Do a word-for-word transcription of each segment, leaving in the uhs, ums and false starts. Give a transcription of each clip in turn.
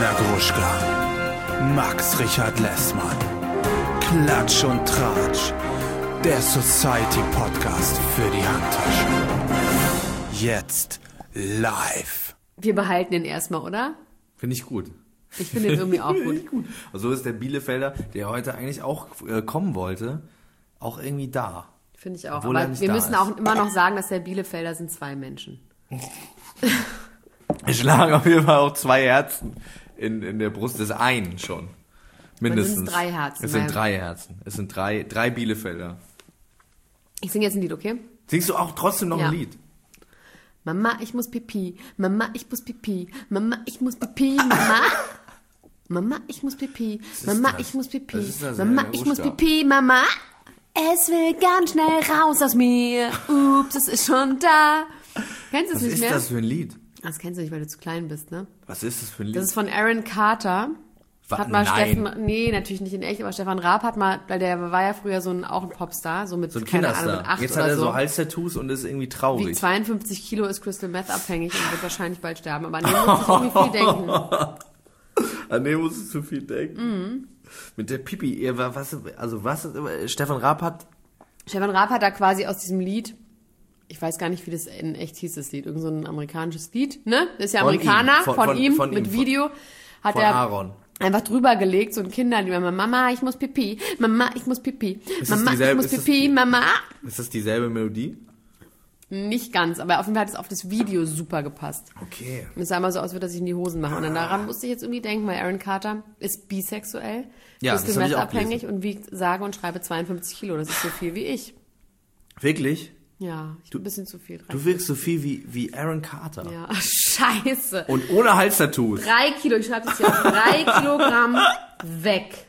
Elena Gruschka, Max Richard Lessmann, Klatsch und Tratsch, der Society-Podcast für die Handtasche. Jetzt live. Wir behalten ihn erstmal, oder? Finde ich gut. Ich finde ihn irgendwie auch gut. gut. Und so ist der Bielefelder, der heute eigentlich auch äh, kommen wollte, auch irgendwie da. Finde ich auch. Obwohl Aber wir müssen ist. auch immer noch sagen, dass der Bielefelder sind zwei Menschen. Es schlagen auf jeden Fall auch zwei Herzen in, in der Brust des einen schon. Mindestens. Es sind drei Herzen. Es sind drei Herzen. Es sind drei, drei Bielefelder. Ich singe jetzt ein Lied, okay? Singst du auch trotzdem noch ja. ein Lied? Mama, ich muss pipi. Mama, ich muss pipi. Mama, ich muss pipi. Mama. Mama, ich muss pipi. Mama, das? ich muss pipi. Das Mama, ich muss pipi. Mama, es will ganz schnell raus aus mir. Ups, es ist schon da. Kennst du es nicht mehr? Was ist das für ein Lied? Das kennst du nicht, weil du zu klein bist, ne? Was ist das für ein Lied? Das ist von Aaron Carter. Was? Hat mal Nein. Steffen, nee, natürlich nicht in echt, aber Stefan Raab hat mal, weil der war ja früher so ein, auch ein Popstar, so mit, so ein keine Kinderstar. Ahnung, mit acht Jetzt oder hat er so, so. Hals-Tattoos und ist irgendwie traurig. Wie zweiundfünfzig Kilo ist Crystal Meth abhängig und wird wahrscheinlich bald sterben. Aber an dem muss ich irgendwie viel denken. An dem musst du zu viel denken. Mhm. Mit der Pipi, ihr war was, also was, Stefan Raab hat... Stefan Raab hat da quasi aus diesem Lied, ich weiß gar nicht, wie das in echt hieß, das Lied, irgend so ein amerikanisches Lied, ne? Das ist ja Von Amerikaner, ihm. Von, von, von, ihm, von mit ihm. Video. Hat von er Aaron. einfach drüber gelegt, so ein Kinder, die immer, Mama, ich muss pipi, Mama, ich muss pipi, Ist Mama, das dieselbe- ich muss ist das pipi, die- Mama. Ist das dieselbe Melodie? Nicht ganz, aber auf jeden Fall hat es auf das Video super gepasst. Okay. Und es sah immer so aus, als würde er sich in die Hosen machen. Und dann daran musste ich jetzt irgendwie denken, weil Aaron Carter ist bisexuell, Ja, ist das hab ich auch abhängig und wiegt sage und schreibe zweiundfünfzig Kilo. Das ist so viel wie ich. Wirklich? Ja, ich bin ein bisschen zu viel. Du wirkst so viel wie, wie Aaron Carter. Ja, scheiße. Und ohne Hals-Tattoos. Drei Kilo, ich schreibe das hier auf. Drei Kilogramm weg.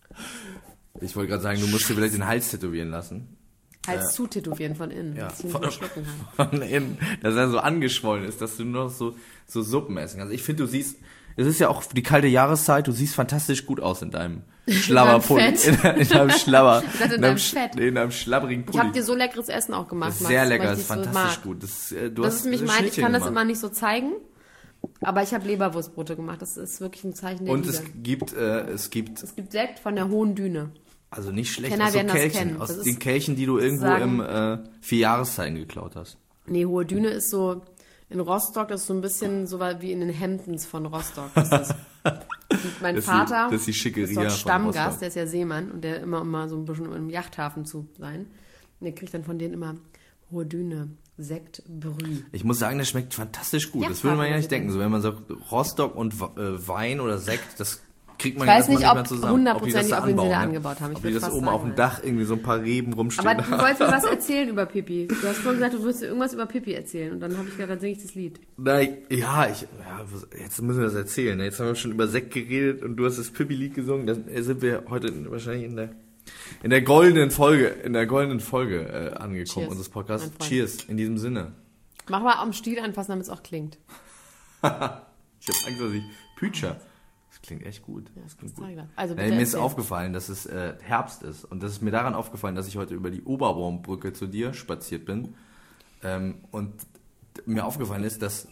Ich wollte gerade sagen, du musst dir vielleicht den Hals tätowieren lassen. Hals zu tätowieren von innen, Ja, dass ich nicht von, mehr schlucken kann. von innen. Dass er so angeschwollen ist, dass du nur noch so, so Suppen essen kannst. Ich finde, du siehst, es ist ja auch die kalte Jahreszeit, du siehst fantastisch gut aus in deinem Schlabberpulli. Fett. In, in deinem Schlabber. Ich dachte, in deinem Fett. In deinem schlabberigen Ich Pulli. habe dir so leckeres Essen auch gemacht, Das ist Max, sehr lecker, weil das ich ist dich so fantastisch mag. gut. Das, äh, du Das hast ist nämlich ein mein, ich Schnittchen kann das gemacht. immer nicht so zeigen, aber ich habe Leberwurstbrote gemacht. Das ist wirklich ein Zeichen der Und Liebe. es gibt, äh, es gibt, Es gibt Sekt von der Hohen Düne. also nicht schlecht, Kenner aus so werden das Kelchen, kennen. aus Das den ist Kelchen, die du irgendwo sagen- im äh, vier Jahreszeiten geklaut hast. Nee, Hohe Düne ist so, in Rostock ist so ein bisschen so wie in den Hemdens von Rostock. Ist das. Und mein Das ist die- Vater das ist die Schickeria ist dort von Stammgast, Rostock. der ist ja Seemann und der immer, immer so ein bisschen im Yachthafen zu sein. Und der kriegt dann von denen immer Hohe Düne, Sekt, Brüh. Ich muss sagen, das schmeckt fantastisch gut. Ja, das würde man ja Vater, nicht denken. So, wenn man sagt, Rostock und äh, Wein oder Sekt, das kriegt man Ich ja weiß erstmal nicht, nicht ob mehr zusammen. hundertprozentig, da ob ihn sie da anbauen, ne? angebaut haben. Ich Ob würd die das fast oben sagen, auf dem ja. Dach irgendwie so ein paar Reben rumstehen Aber du haben. wolltest mir was erzählen über Pipi. Du hast vorhin gesagt, du würdest dir irgendwas über Pipi erzählen. Und dann habe ich gedacht, dann singe ich das Lied. Nein, ja, ich, ja, was- jetzt müssen wir das erzählen. Jetzt haben wir schon über Sekt geredet und du hast das Pippi-Lied gesungen. Dann sind wir heute wahrscheinlich in der, in der goldenen Folge, in der goldenen Folge äh, angekommen Cheers, unseres Podcasts. mein Freund. Cheers, in diesem Sinne. Mach mal am Stiel anfassen, damit es auch klingt. Ich habe Angst, dass ich Pütscher. Das klingt echt gut. Ja, Das klingt das gut. zeig ich dir. Also Ja, bitte mir ist erzähl. aufgefallen, dass es äh, Herbst ist. Und das ist mir daran aufgefallen, dass ich heute über die Oberbaumbrücke zu dir spaziert bin. Ähm, und mir aufgefallen ist, dass,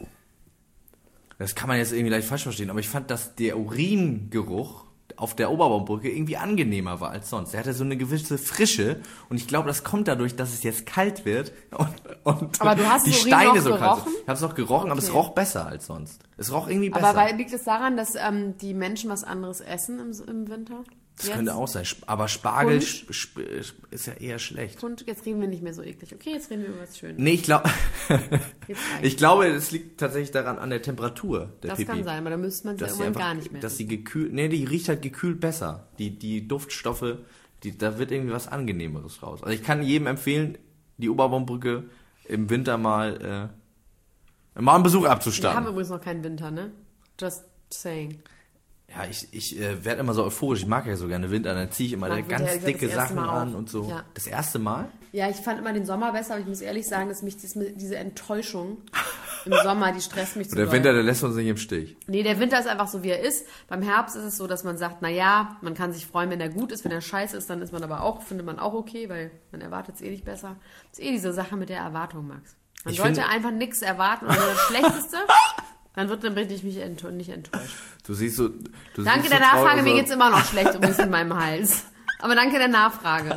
das kann man jetzt irgendwie leicht falsch verstehen, aber ich fand, dass der Uringeruch auf der Oberbaumbrücke irgendwie angenehmer war als sonst. Er hatte so eine gewisse Frische und ich glaube, das kommt dadurch, dass es jetzt kalt wird und, und Aber du hast die das Urin Steine noch so kalt gerochen? sind. Ich habe es noch gerochen, aber es Okay. roch besser als sonst. Es roch irgendwie besser. Aber weil, liegt es daran, dass ähm, die Menschen was anderes essen im, im Winter? Das Jetzt? könnte auch sein. Sp- Aber Spargel Punsch? sp- sp- sp- ist ja eher schlecht. Und jetzt reden wir nicht mehr so eklig. Okay, jetzt reden wir über was Schönes. Nee, ich glaube, Jetzt reicht's. ich glaube, es liegt tatsächlich daran an der Temperatur der Das Pipi. kann sein, aber da müsste man es ja Dass sie irgendwann einfach, gar nicht mehr. dass sie gekühlt, nee, die riecht halt gekühlt besser. Die, die Duftstoffe, die, da wird irgendwie was Angenehmeres raus. Also ich kann jedem empfehlen, die Oberbaumbrücke im Winter mal, äh, mal einen Besuch wir haben abzustatten. übrigens noch keinen Winter, ne? Just saying. Ja, ich, ich äh, werde immer so euphorisch. Ich mag ja so gerne Winter. Dann ziehe ich immer Mag da Winter, ganz ich werd dicke das erste Sachen Mal an auch. und so. Ja. Das erste Mal? Ja, ich fand immer den Sommer besser, aber ich muss ehrlich sagen, dass mich dies, diese Enttäuschung im Sommer, die stresst mich zu Und der doll. Winter, der lässt uns nicht im Stich. Nee, der Winter ist einfach so, wie er ist. Beim Herbst ist es so, dass man sagt, na ja, man kann sich freuen, wenn er gut ist. Wenn er scheiße ist, dann ist man aber auch, findet man auch okay, weil man erwartet es eh nicht besser. Das ist eh diese Sache mit der Erwartung, Max. Man Ich sollte finde- einfach nichts erwarten. Und das Schlechteste Dann wird dann bin ich mich enttäuscht, nicht enttäuscht. Du siehst so... Du Danke siehst der so traurig, Nachfrage, mir so- geht's immer noch schlecht übrigens in meinem Hals. Aber danke der Nachfrage.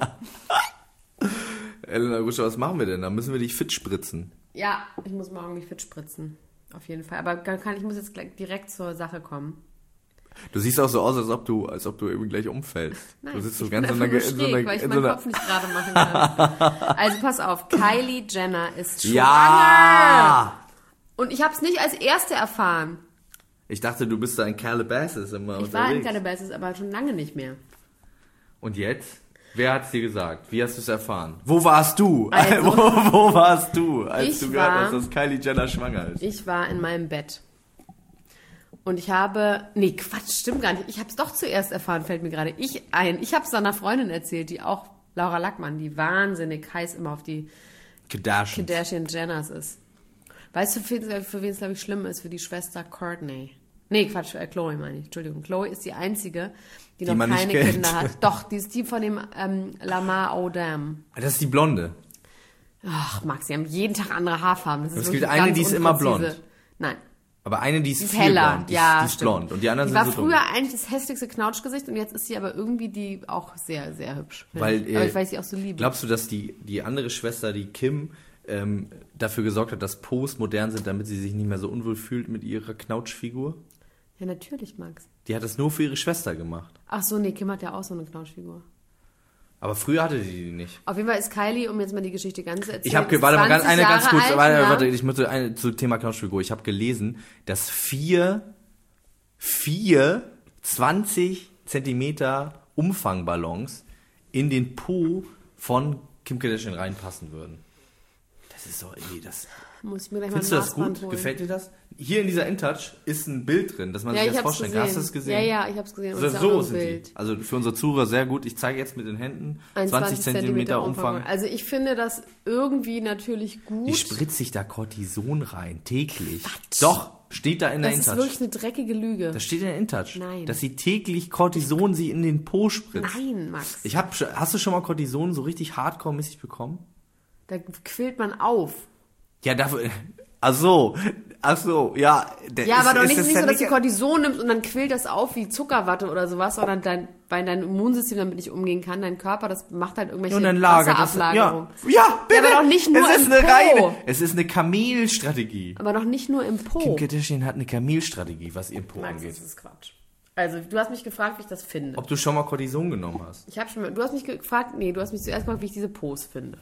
Elena Ruscher, was machen wir denn? Da müssen wir dich fit spritzen. Ja, ich muss morgen mich fit spritzen. Auf jeden Fall. Aber kann, ich muss jetzt gleich direkt zur Sache kommen. Du siehst auch so aus, als ob du, als ob du irgendwie gleich umfällst. Nein, du sitzt so ich ganz bin in, einer, einfach in nur so schräg, einer, weil ich in so meinen einer Kopf nicht gerade machen kann. Also pass auf, Kylie Jenner ist schwanger. Ja! Und ich habe es nicht als Erste erfahren. Ich dachte, du bist da in Calabasas immer Ich war in unterwegs. Calabasas, aber schon lange nicht mehr. Und jetzt? Wer hat's dir gesagt? Wie hast du es erfahren? Wo warst du? Also, wo, wo warst du, als ich du gehört war- hast, dass Kylie Jenner schwanger ist? Ich war in meinem Bett. Und ich habe... Nee, Quatsch, stimmt gar nicht. Ich habe es doch zuerst erfahren, fällt mir gerade ich ein. Ich habe es einer Freundin erzählt, die auch, Laura Lackmann, die wahnsinnig heiß immer auf die Kardashians. Kardashian Jenners ist. Weißt du, für, für wen es, glaube ich, schlimm ist? Für die Schwester Kourtney. Nee, Quatsch, äh, Chloe meine ich. Entschuldigung. Chloe ist die Einzige, die, Die noch man nicht keine kennt. Kinder hat. Doch, die ist die von dem ähm, Lamar Odom. Das ist die Blonde. Ach, Max, sie haben jeden Tag andere Haarfarben. Das ist Es gibt wirklich eine, ganz die ist immer unpräzise. blond. Nein, Aber eine, die ist, die ist viel heller. blond. Die, ja, ist, die ist stimmt. blond. Und die anderen die sind war so früher dumm. eigentlich das hässlichste Knautschgesicht und jetzt ist sie aber irgendwie die auch sehr, sehr hübsch. finde Weil, ich. Aber äh, ich weiß sie auch so liebe. Glaubst du, dass die, die andere Schwester, die Kim, ähm, dafür gesorgt hat, dass Pose modern sind, damit sie sich nicht mehr so unwohl fühlt mit ihrer Knautschfigur? Ja, natürlich, Max. Die hat das nur für ihre Schwester gemacht. Ach so, nee, Kim hat ja auch so eine Knautschfigur. Aber früher hatte die die nicht. Auf jeden Fall ist Kylie, um jetzt mal die Geschichte ganz zu erzählen, Ich habe, warte mal, ganz, zwanzig eine ganz Jahre kurz, alt, warte, ja. warte, ich möchte eine zu Thema Knautschfigur. Ich habe gelesen, dass vier, vier zwanzig Zentimeter Umfangballons in den Po von Kim Kardashian reinpassen würden. Das ist doch irgendwie das. Muss ich mir gleich Findest mal du ein das Maßband gut? holen. Gefällt dir das? Hier in dieser InTouch ist ein Bild drin, dass man Ja, sich ich das hab's vorstellen gesehen. kann. Hast du das gesehen? Ja, ja, ich hab's gesehen. Und So, es ist auch so noch ein sind Bild. die. Also für unsere Zuhörer sehr gut. Ich zeige jetzt mit den Händen Ein zwanzig Zentimeter Umfang. Also ich finde das irgendwie natürlich gut. Die spritzt sich da Cortison rein, täglich. Doch, steht da in der das ist InTouch. wirklich eine dreckige Lüge. Das steht in der InTouch. Nein. Dass sie täglich Cortison sie in den Po spritzt. Nein, Max. Ich hab, schon- hast du schon mal Cortison so richtig hardcore-mäßig bekommen? Da quillt man auf. Ja, dafür, ach so, ach so, ja. Der Ja, ist, aber doch ist nicht, das nicht ja so, dass du nicht- Cortison nimmst und dann quillt das auf wie Zuckerwatte oder sowas, sondern dein, weil dein Immunsystem damit nicht umgehen kann, dein Körper, das macht halt irgendwelche Und dann lagert das. Wasserablagerung. Ja, ja, bitte. aber doch nicht nur es ist im eine Po. reine, es ist eine Kamelstrategie. Aber doch nicht nur im Po. Kim Kardashian hat eine Kamelstrategie, was ihren Po Max, angeht. das ist Quatsch. Also, du hast mich gefragt, wie ich das finde. Ob du schon mal Cortison genommen hast? Ich habe schon mal, du hast mich gefragt, nee, du hast mich zuerst gefragt, wie ich diese Pose finde.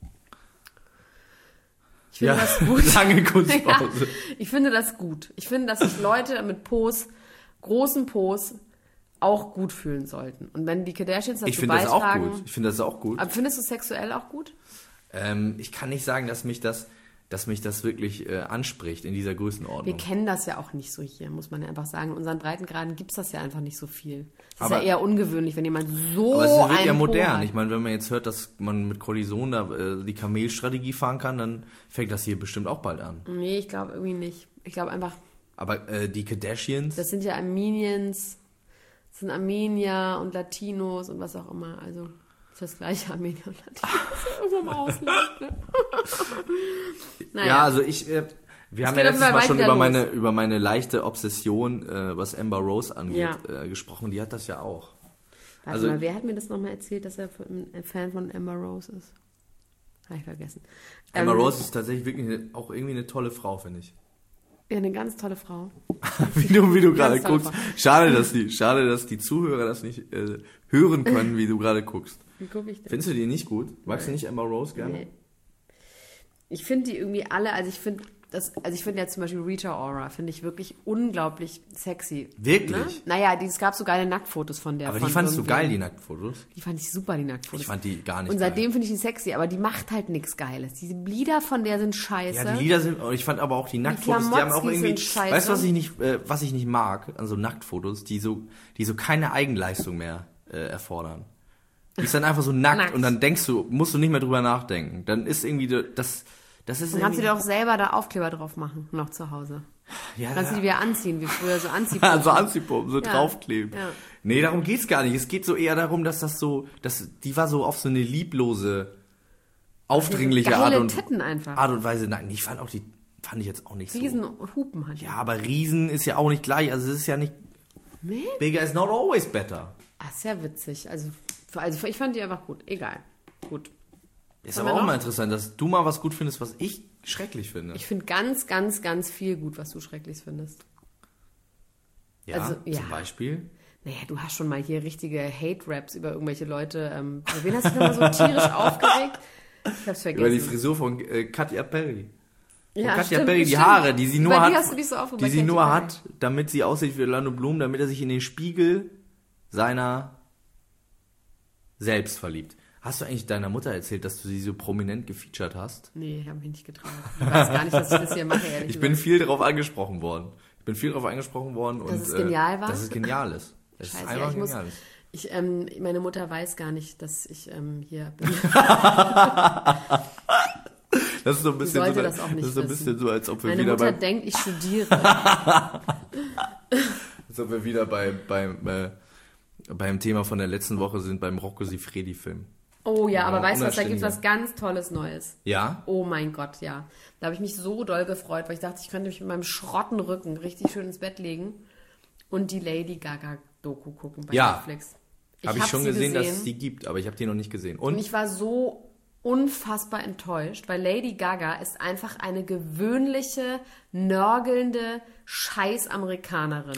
Ich finde das gut. lange Ja, Kunstpause. ich finde das gut. Ich finde, dass sich Leute mit Pose, großen Pose, auch gut fühlen sollten. Und wenn die Kardashians dazu Ich finde das auch beitragen... gut. Ich finde das auch gut. Aber findest du sexuell auch gut? Ähm, ich kann nicht sagen, dass mich das, dass mich das wirklich äh, anspricht in dieser Wir Größenordnung. kennen das ja auch nicht so hier, muss man ja einfach sagen. In unseren Breitengraden gibt es das ja einfach nicht so viel. Es ist Aber- ja eher ungewöhnlich, wenn jemand so Aber es wird einen ja Po modern. hat. Ich meine, wenn man jetzt hört, dass man mit Cortison da äh, die Kamelstrategie fahren kann, dann fängt das hier bestimmt auch bald an. Nee, ich glaube irgendwie nicht. Ich glaube einfach, Aber äh, die Kardashians, das sind ja Armenians, das sind Armenier und Latinos und was auch immer. Also ist das gleiche Armenier und Latinos. Das ist ja irgendwo im Ausland. Ne? naja. ja, also ich, äh, wir haben ja geht letztes auf jeden Fall Mal bald schon wieder über los. meine, über meine leichte Obsession, äh, was Amber Rose angeht, Ja. äh, gesprochen. Die hat das ja auch. Warte also- mal, wer hat mir das nochmal erzählt, dass er ein Fan von Amber Rose ist? Habe ich vergessen. Amber Ähm, Rose ist tatsächlich wirklich eine, auch irgendwie eine tolle Frau, finde ich. Ja, eine ganz tolle Frau. Wie du, wie du gerade tolle guckst. Frau. Schade, dass die, schade, dass die Zuhörer das nicht äh, hören können, wie du gerade guckst. Wie gucke ich denn? Findest du die nicht gut? Magst du nicht Amber Rose gerne? Nee. Ich finde die irgendwie alle, also ich finde das, also ich finde ja zum Beispiel Rita Ora, finde ich wirklich unglaublich sexy. Wirklich? Ne? Naja, die, es gab so geile Nacktfotos von der. Aber von die fandest du irgendwem. geil, die Nacktfotos? Die fand ich super, die Nacktfotos. Ich fand die gar nicht Und geil. seitdem finde ich die sexy, aber die macht halt nichts Geiles. Diese Lieder von der sind scheiße. Ja, die Lieder sind, ich fand aber auch die Nacktfotos, die haben auch Klamotzki irgendwie, sind scheiße. weißt du, was ich nicht, äh, was ich nicht mag an so Nacktfotos, die so, die so keine Eigenleistung mehr äh, erfordern. Die ist dann einfach so nackt, Nackt. und dann denkst du, musst du nicht mehr drüber nachdenken. Dann ist irgendwie de- das, das ist Dann kannst du irgendwie, dir auch selber da Aufkleber drauf machen, noch zu Hause. ja, Kannst du die wieder anziehen, wie früher so anziehen. so Anziehpumpen, so Ja. draufkleben. Ja. Nee, darum geht's gar nicht. Es geht so eher darum, dass das so, dass die war so auf so eine lieblose, aufdringliche Geile Art und, Titten einfach. Art und Weise. Nein, ich fand auch die fand ich jetzt auch nicht so. Riesenhupen hat die. Ja, aber Riesen ist ja auch nicht gleich. Also es ist ja nicht... Nee? Bigger is not always better. Ah, ist ja witzig. Also, also ich fand die einfach gut. Egal. Gut. Ist Haben aber wir auch noch? mal interessant, dass du mal was gut findest, was ich schrecklich finde. Ich finde ganz, ganz, ganz viel gut, was du schrecklich findest. ja, also, ja. zum Beispiel... Naja, du hast schon mal hier richtige Hate-Raps über irgendwelche Leute. Ähm, über wen hast du nochmal so tierisch aufgeregt? Ich hab's vergessen. Über die Frisur von äh, Katy Perry. Von ja, Katy stimmt, Perry, die stimmt. Haare, die sie nur Über hat, die hast du dich so aufgeregt, die bei sie Katy nur Perry. hat, damit sie aussieht wie Orlando Bloom, damit er sich in den Spiegel seiner selbst verliebt. Hast du eigentlich deiner Mutter erzählt, dass du sie so prominent gefeatured hast? Nee, ich habe mich nicht getraut. Ich weiß gar nicht, dass ich das hier mache, ehrlich Ich bin gesagt. viel darauf angesprochen worden. Ich bin viel darauf angesprochen worden. Dass und, es genial äh, war? Dass es genial ist. Es Scheiße, ist ja, einfach ich muss, genial. ich, ähm, meine Mutter weiß gar nicht, dass ich ähm, hier bin. Das ist so ein bisschen, sollte so, das auch nicht das ist so ein wissen. bisschen so, als ob wir Meine wieder Mutter bei, denkt, ich studiere. als ob wir wieder bei, beim, äh, beim Thema von der letzten Woche sind, beim Rocco Siffredi-Film. Oh ja, aber Ja, weißt du was, da gibt es unanständiger. was ganz Tolles Neues. Ja? Oh mein Gott, ja. Da habe ich mich so doll gefreut, weil ich dachte, ich könnte mich mit meinem schrotten Rücken richtig schön ins Bett legen und die Lady Gaga-Doku gucken bei Ja. Netflix. Habe ich hab schon sie gesehen, dass es die gibt, aber ich habe die noch nicht gesehen. Und Und? ich war so unfassbar enttäuscht, weil Lady Gaga ist einfach eine gewöhnliche, nörgelnde Scheiß-Amerikanerin.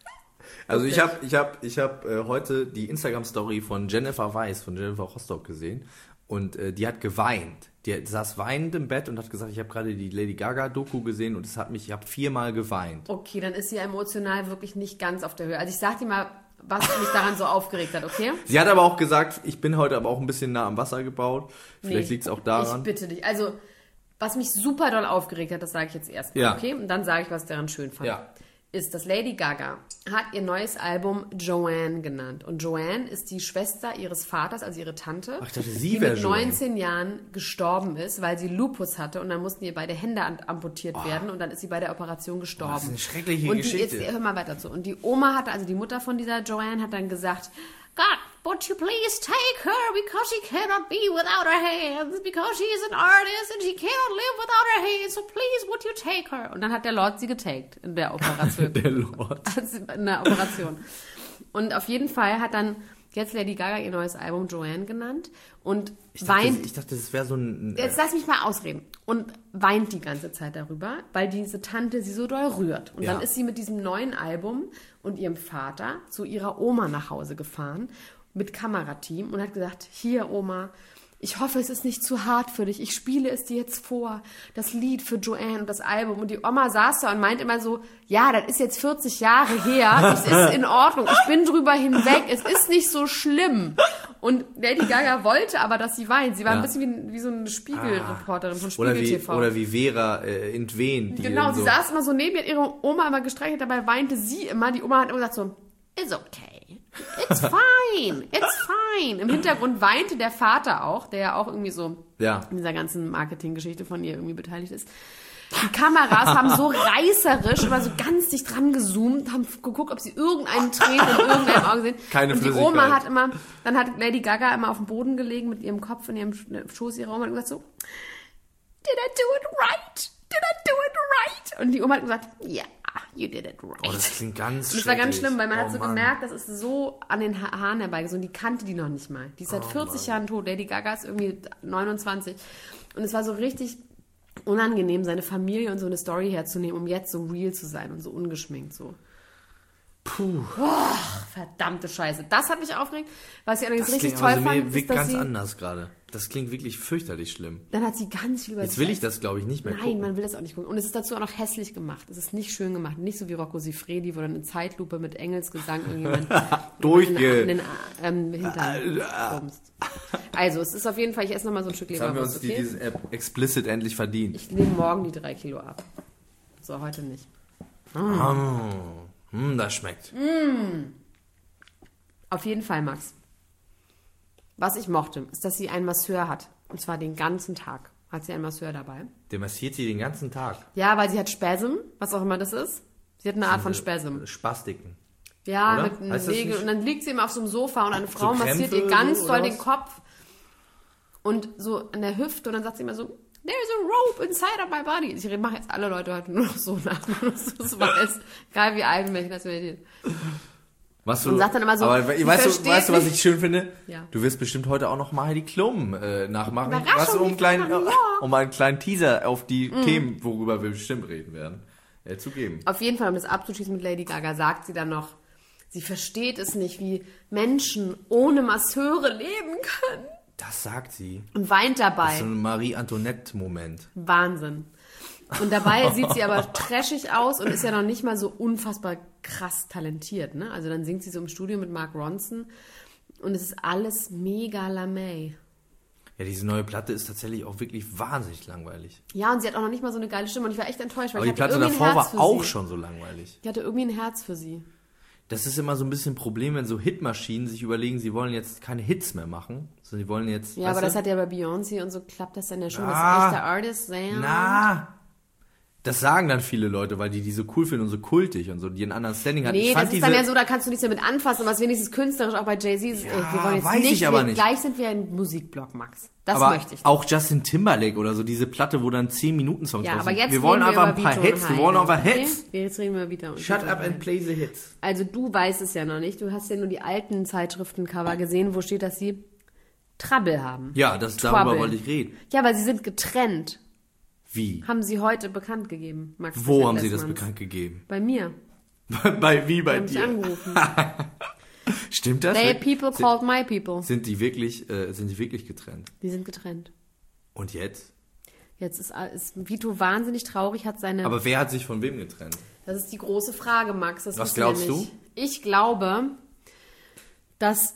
Also ich habe ich hab, ich hab, äh, heute die Instagram-Story von Jennifer Weiss, von Jennifer Rostock gesehen und äh, die hat geweint. Die saß weinend im Bett und hat gesagt, ich habe gerade die Lady Gaga-Doku gesehen und es hat mich, ich habe viermal geweint. Okay, dann ist sie emotional wirklich nicht ganz auf der Höhe. Also ich sag dir mal, was mich daran so aufgeregt hat, okay? Sie hat aber auch gesagt, ich bin heute aber auch ein bisschen nah am Wasser gebaut. Vielleicht Nee, liegt es auch daran. Ich bitte dich. Also, was mich super doll aufgeregt hat, das sage ich jetzt erstmal, Ja. okay? Und dann sage ich, was ich daran schön fand. Ja. Ist, dass Lady Gaga hat ihr neues Album Joanne genannt. Und Joanne ist die Schwester ihres Vaters, also ihre Tante, Ach, ich dachte, sie die wäre mit Joanne. neunzehn Jahren gestorben ist, weil sie Lupus hatte und dann mussten ihr beide Hände am- amputiert werden und dann ist sie bei der Operation gestorben. das ist eine schreckliche und die, Geschichte. Jetzt, hör mal weiter zu. Und die Oma hatte, also die Mutter von dieser Joanne hat dann gesagt, God, would you please take her because she cannot be without her hands, because she is an artist and she cannot live without her hands, so please would you take her? Und dann hat der Lord sie getaked in der Operation. Der Lord. Also in der Operation. Und auf jeden Fall hat dann jetzt Lady Gaga ihr neues Album Joanne genannt und Ich dachte, weint. ich dachte, das wäre so ein... Jetzt lass mich mal ausreden. Und weint die ganze Zeit darüber, weil diese Tante sie so doll rührt. Und Ja. dann ist sie mit diesem neuen Album und ihrem Vater zu ihrer Oma nach Hause gefahren mit Kamerateam und hat gesagt, hier Oma, ich hoffe, es ist nicht zu hart für dich. Ich spiele es dir jetzt vor. Das Lied für Joanne und das Album. Und die Oma saß da und meint immer so, ja, das ist jetzt vierzig Jahre her. Es ist in Ordnung. Ich bin drüber hinweg. Es ist nicht so schlimm. Und Lady Gaga wollte aber, dass sie weint. Sie war Ja. ein bisschen wie, wie so eine Spiegelreporterin von Oder Spiegel wie, T V. oder wie Vera äh, in Wen. Die Genau, dann sie so, saß immer so neben ihr, hat ihre Oma immer gestreichelt, dabei weinte sie immer. Die Oma hat immer gesagt so, it's okay. It's fine. It's fine. Im Hintergrund weinte der Vater auch, der ja auch irgendwie so Ja. in dieser ganzen Marketinggeschichte von ihr irgendwie beteiligt ist. Die Kameras haben so reißerisch immer so ganz dicht dran gezoomt, haben geguckt, ob sie irgendeinen Tränen in irgendeinem Auge sehen. Keine Und die Flüssigkeit. Oma hat immer, dann hat Lady Gaga immer auf dem Boden gelegen mit ihrem Kopf in ihrem Schoß ihrer Oma und gesagt so, did I do it right? Did I do it right? Und die Oma hat gesagt, yeah, you did it right. Oh, das klingt ganz Und das war ganz schrecklich. schlimm, weil man oh, hat so Mann. gemerkt, das ist so an den Ha- Haaren herbeigesogen. Die kannte die noch nicht mal. Die ist seit vierzig Jahren tot. Lady Gaga ist irgendwie neunundzwanzig. Und es war so richtig unangenehm, seine Familie und so eine Story herzunehmen, um jetzt so real zu sein und so ungeschminkt so. Puh. Oh, verdammte Scheiße. Das hat mich aufgeregt. Was ich allerdings Das richtig klingt toll also fand, mir ist, wirkt dass ganz sie... anders gerade. Das klingt wirklich fürchterlich schlimm. Dann hat sie ganz viel über Jetzt sich will ich selbst- das, glaube ich, nicht mehr Nein, gucken. man will das auch nicht gucken. Und es ist dazu auch noch hässlich gemacht. Es ist nicht schön gemacht. Nicht so wie Rocco Siffredi, wo dann in Zeitlupe mit Engelsgesang irgendjemand Durchge- in den ähm, Hintern bumst. Also, es ist auf jeden Fall, ich esse nochmal so ein Stück Jetzt haben wir Leberwurst, uns die, okay? diesen App explicit endlich verdient. Ich nehme morgen die drei Kilo ab. So, heute nicht. Oh, hm, das schmeckt. Auf jeden Fall, Max. Was ich mochte, ist, dass sie einen Masseur hat. Und zwar den ganzen Tag hat sie einen Masseur dabei. Der massiert sie den ganzen Tag. Ja, weil sie hat Spasm, was auch immer das ist. Sie hat eine Art von Spasm. Spastiken. Ja, Oder? mit Heißt einem das Nägel. nicht? Und dann liegt sie immer auf so einem Sofa und eine Frau So massiert Krämpfe ihr ganz so, doll oder den was? Kopf und so an der Hüfte und dann sagt sie immer so, there's a rope inside of my body. Ich mache jetzt alle Leute heute nur noch so nach, nur dass du es weißt. Egal wie alt und welche Nationalität. Was du, und sagt dann immer so, aber weißt du, weißt du, was ich schön finde? Ja. Du wirst bestimmt heute auch noch mal Heidi Klum äh, nachmachen. Überraschung, Was, um, einen kleinen, nach New York. um einen kleinen Teaser auf die mm. Themen, worüber wir bestimmt reden werden, äh, zu geben. Auf jeden Fall, um das abzuschließen mit Lady Gaga, sagt sie dann noch, sie versteht es nicht, wie Menschen ohne Masseure leben können. Das sagt sie. Und weint dabei. Das ist so ein Marie-Antoinette-Moment. Wahnsinn. Und dabei sieht sie aber trashig aus und ist ja noch nicht mal so unfassbar krass talentiert. Ne? Also dann singt sie so im Studio mit Mark Ronson und es ist alles mega lamey. Ja, diese neue Platte ist tatsächlich auch wirklich wahnsinnig langweilig. Ja, und sie hat auch noch nicht mal so eine geile Stimme und ich war echt enttäuscht. Weil aber ich die Platte hatte davor war für auch sie. schon so langweilig. Ich hatte irgendwie ein Herz für sie. Das ist immer so ein bisschen ein Problem, wenn so Hitmaschinen sich überlegen, sie wollen jetzt keine Hits mehr machen, sondern sie wollen jetzt... Ja, aber du? das hat ja bei Beyoncé und so klappt das dann ja schon, Ah, dass echte Artists sehr... Na, das sagen dann viele Leute, weil die die so cool finden und so kultig und so, die einen anderen Standing hatten. Nee, ich fand das ist diese, dann ja so, da kannst du nichts damit anfassen, was wenigstens künstlerisch auch bei Jay-Z ist. Ja, ey, wir wollen jetzt weiß nicht, ich aber wir, nicht. Gleich sind wir ein Musikblog, Max. Das aber möchte ich. auch Justin Timberlake oder so, diese Platte, wo dann zehn Minuten Songs Ja, drauf aber sind. jetzt Wir wollen reden wir einfach über ein paar Vito Hits, und wir wollen Heidi, einfach okay? Hits. Jetzt reden wir wieder. Shut up and play the hits. Also du weißt es ja noch nicht. Du hast ja nur die alten Zeitschriftencover gesehen, wo steht, dass sie Trouble haben. Ja, das, Trouble. darüber wollte ich reden. Ja, aber sie sind getrennt. Wie? Haben sie heute bekannt gegeben, Max. Wo Richard haben sie das Lessmanns. bekannt gegeben? Bei mir. bei Wie bei Die haben mich dir? angerufen. Stimmt das? They people called my people. Sind die wirklich, äh, sind die wirklich getrennt? Die sind getrennt. Und jetzt? Jetzt ist, ist Vito wahnsinnig traurig, hat seine... Aber wer hat sich von wem getrennt? Das ist die große Frage, Max. Das Was wissen wir glaubst nicht. du? Ich glaube, dass...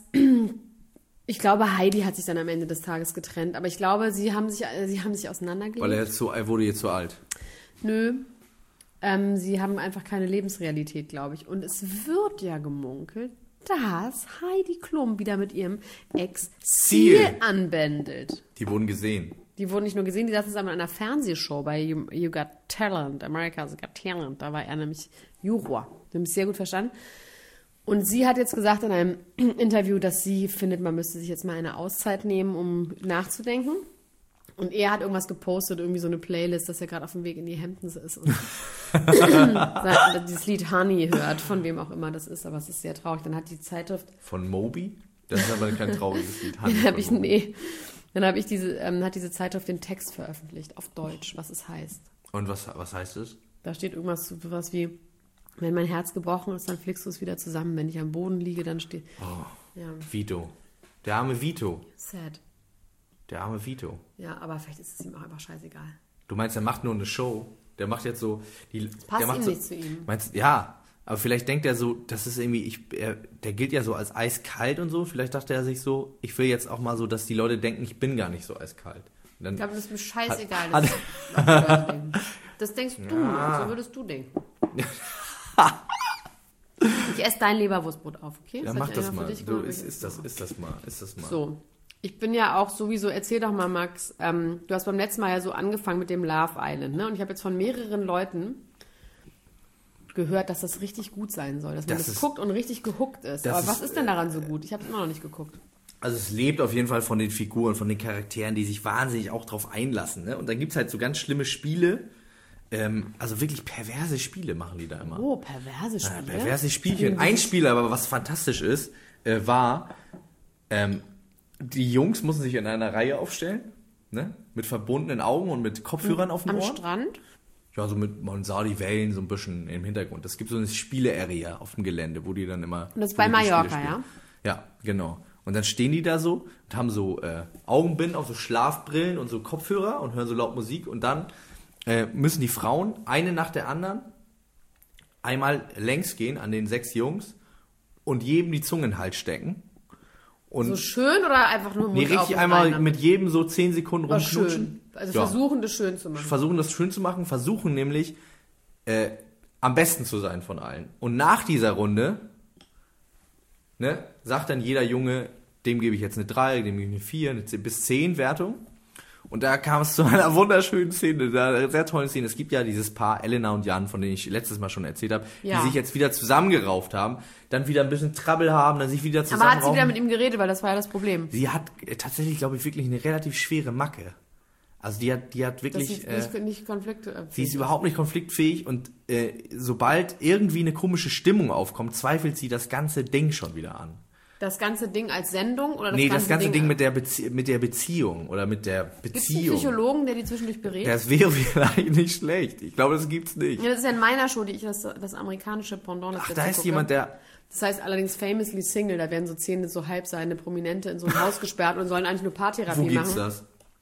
Ich glaube, Heidi hat sich dann am Ende des Tages getrennt. Aber ich glaube, sie haben sich, sie haben sich auseinandergelebt. Weil er, jetzt so, er wurde jetzt so alt. Nö. Ähm, sie haben einfach keine Lebensrealität, glaube ich. Und es wird ja gemunkelt, dass Heidi Klum wieder mit ihrem Ex Ziel anbändelt. Die wurden gesehen. Die wurden nicht nur gesehen, die saßen zusammen in einer Fernsehshow bei You, you Got Talent, America's Got Talent. Da war er nämlich Juror. Die haben mich sehr gut verstanden. Und sie hat jetzt gesagt in einem Interview, dass sie findet, man müsste sich jetzt mal eine Auszeit nehmen, um nachzudenken. Und er hat irgendwas gepostet, irgendwie so eine Playlist, dass er gerade auf dem Weg in die Hamptons ist und dieses Lied Honey hört, von wem auch immer das ist. Aber es ist sehr traurig. Dann hat die Zeitschrift... Von Moby? Das ist aber kein trauriges Lied. Dann habe ich, nee, dann habe ich diese, ähm, hat diese Zeitschrift den Text veröffentlicht, auf Deutsch, was es heißt. Und was, was heißt es? Da steht irgendwas, sowas wie... Wenn mein Herz gebrochen ist, dann fliegst du es wieder zusammen. Wenn ich am Boden liege, dann steht... Oh, ja. Vito. Der arme Vito. Sad. Der arme Vito. Ja, aber vielleicht ist es ihm auch einfach scheißegal. Du meinst, er macht nur eine Show? Der macht jetzt so... Die, Das passt der macht ihm so, nicht zu ihm. Meinst, ja, aber vielleicht denkt er so, das ist irgendwie... Ich, er, der gilt ja so als eiskalt und so. Vielleicht dachte er sich so, ich will jetzt auch mal so, dass die Leute denken, ich bin gar nicht so eiskalt. Dann, Ich glaube, das ist mir scheißegal. Hat- das, ist, was die Leute denken. Das denkst du, Ja. so würdest du denken. Ich esse dein Leberwurstbrot auf, okay? ja, hab mach ich das einmal mal. für dich Du, gemacht. ist, ist, das, ist das mal. Ist das mal. So, ich bin ja auch sowieso, erzähl doch mal, Max, ähm, du hast beim letzten Mal ja so angefangen mit dem Love Island, ne? Und ich habe jetzt von mehreren Leuten gehört, dass das richtig gut sein soll, dass man Das das, ist- guckt und richtig gehuckt ist. das Aber was ist, ist denn daran so gut? Ich habe es immer noch nicht geguckt. Also es lebt auf jeden Fall von den Figuren, von den Charakteren, die sich wahnsinnig auch drauf einlassen. Ne? Und dann gibt es halt so ganz schlimme Spiele. Ähm, also wirklich perverse Spiele machen die da immer. Oh, perverse Ja, Spiele. perverse Spielchen. Spielen Ein die- Spiel aber, was fantastisch ist, äh, war, ähm, die Jungs mussten sich in einer Reihe aufstellen, ne? Mit verbundenen Augen und mit Kopfhörern auf dem Am Ohr. Strand? Ja, so mit, man sah die Wellen so ein bisschen im Hintergrund. Es gibt so eine Spiele-Area auf dem Gelände, wo die dann immer... Und das ist wo bei die die Spiele Mallorca, spielen. ja? Ja, genau. Und dann stehen die da so und haben so äh, Augenbinden, auch so Schlafbrillen und so Kopfhörer und hören so laut Musik. Und dann äh, müssen die Frauen eine nach der anderen einmal längs gehen an den sechs Jungs und jedem die Zunge in den Hals stecken. Und So schön oder einfach nur Mund nee, auf richtig und einmal rein mit jedem so zehn Sekunden Aber rumknutschen. schön. Also Ja. versuchen, das schön zu machen. Versuchen das schön zu machen, versuchen nämlich äh, am besten zu sein von allen. Und nach dieser Runde ne, sagt dann jeder Junge, dem gebe ich jetzt eine drei, dem gebe ich eine vier, eine zehn, bis zehn Wertung. Und da kam es zu einer wunderschönen Szene, einer sehr tollen Szene. Es gibt ja dieses Paar, Elena und Jan, von denen ich letztes Mal schon erzählt habe, Ja. die sich jetzt wieder zusammengerauft haben, dann wieder ein bisschen Trouble haben, dann sich wieder Aber zusammenraufen. hat sie wieder mit ihm geredet, weil das war ja das Problem. Sie hat äh, tatsächlich, glaube ich, wirklich eine relativ schwere Macke. Also die hat, die hat Dass wirklich... sie Äh, nicht, nicht Konflikte. sie ist überhaupt nicht konfliktfähig und äh, sobald irgendwie eine komische Stimmung aufkommt, zweifelt sie das ganze Ding schon wieder an. Das ganze Ding als Sendung oder das Nee, ganze das ganze Ding, Ding mit, der Bezie- mit der Beziehung oder mit der Gibt es einen Beziehung. Psychologen, der die zwischendurch berät? Das wäre vielleicht nicht schlecht. Ich glaube, das gibt's nicht. Ja, das ist ja in meiner Show, die ich das, das amerikanische Pendant Ach, dazu da ist gucke. jemand, der... Das heißt allerdings Famously Single, da werden so zehn so halbseine Prominente in so ein Haus gesperrt und sollen eigentlich nur Paartherapie Wo machen. gibt's das?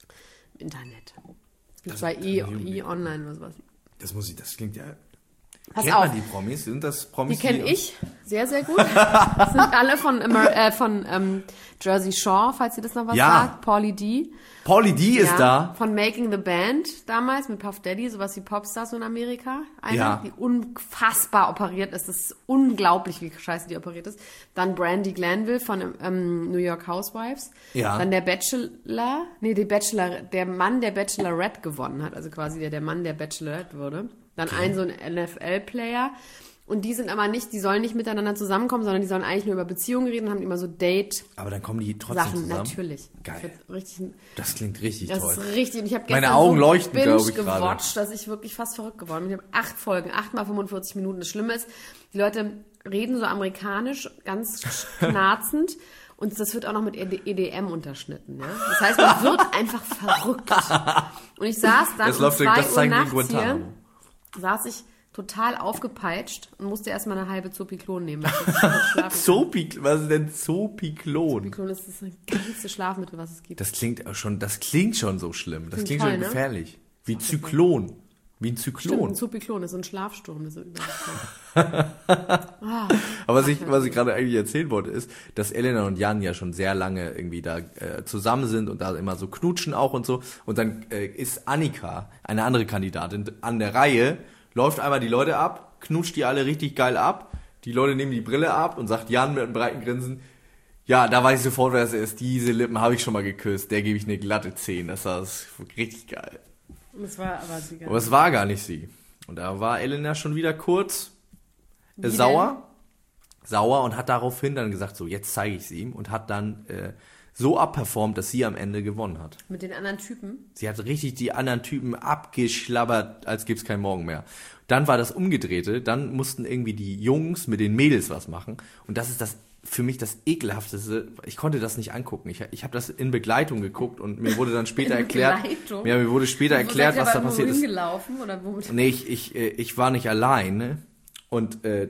Im Internet. Es gibt Das bei kann E, ich irgendwie- E Online oder sowas. Das muss ich, das klingt ja... Pass Kennt auf, man die Promis? Sind das die Promis? kenne ich sehr, sehr gut. Das sind alle von, Amer äh, von ähm, Jersey Shore, falls ihr das noch was Ja. sagt. Pauly D. Pauly D ist Ja, da. Von Making the Band damals mit Puff Daddy, sowas wie Popstars in Amerika. Eine, Ja. die unfassbar operiert ist. Das ist unglaublich, wie scheiße die operiert ist. Dann Brandi Glanville von ähm, New York Housewives. Ja. Dann der Bachelor, nee, die Bachelor, der Mann, der Bachelorette gewonnen hat. Also quasi der, der Mann, der Bachelorette wurde. Dann ein so ein N F L-Player. Und die sind aber nicht, die sollen nicht miteinander zusammenkommen, sondern die sollen eigentlich nur über Beziehungen reden und haben immer so Date-Sachen. Aber dann kommen die trotzdem zusammen. Natürlich. Geil. Das wird richtig, Das klingt richtig das toll. ist richtig. Und ich habe Meine gestern Augen so leuchten, binge glaub ich, gerade. gewatcht, dass ich wirklich fast verrückt geworden bin. Ich habe acht Folgen, acht mal fünfundvierzig Minuten. Das Schlimme ist, die Leute reden so amerikanisch, ganz knarzend. Und das wird auch noch mit E D M unterschnitten. Ja? Das heißt, man wird einfach verrückt. Und ich saß dann Das um läuft- zwei das Uhr zeigen die in nachts hier, Guantanamo. saß ich total aufgepeitscht und musste erstmal eine halbe Zopiklon nehmen. Weil ich nicht schlafen kann. Zopi, was ist denn Zopiklon? Zopiklon ist das geilste Schlafmittel, was es gibt. Das klingt schon, das klingt schon so schlimm. Das Klingt klingt toll, schon ne? gefährlich. Wie Zyklon. Wie ein Stimmt, Zyklon. ein Zopiklon ist so ein Schlafsturm. Das ist überall ah, Aber was ich, was ich gerade eigentlich erzählen wollte, ist, dass Elena und Jan ja schon sehr lange irgendwie da äh, zusammen sind und da immer so knutschen auch und so. Und dann äh, ist Annika, eine andere Kandidatin, an der Reihe, läuft einmal die Leute ab, knutscht die alle richtig geil ab. Die Leute nehmen die Brille ab und sagt Jan mit einem breiten Grinsen, ja, da weiß ich sofort, wer es ist. Diese Lippen habe ich schon mal geküsst. Der gebe ich eine glatte zehn. Das war richtig geil. das war aber sie gar Aber es war gar nicht sie. Und da war Elena schon wieder kurz äh, Wie sauer. Sauer und hat daraufhin dann gesagt, so, jetzt zeige ich sie ihm. Und hat dann äh, so abperformt, dass sie am Ende gewonnen hat. mit den anderen Typen. Sie hat richtig die anderen Typen abgeschlabbert, als gibt's keinen Morgen mehr. Dann war das Umgedrehte. Dann mussten irgendwie die Jungs mit den Mädels was machen. Und das ist das für mich das Ekelhafteste. Ich konnte das nicht angucken. Ich, ich habe das in Begleitung geguckt und mir wurde dann später In erklärt. Begleitung? Ja, mir wurde später erklärt, was da passiert ist. Gelaufen, oder womit? Nee, ich, ich, äh, ich war nicht alleine und äh,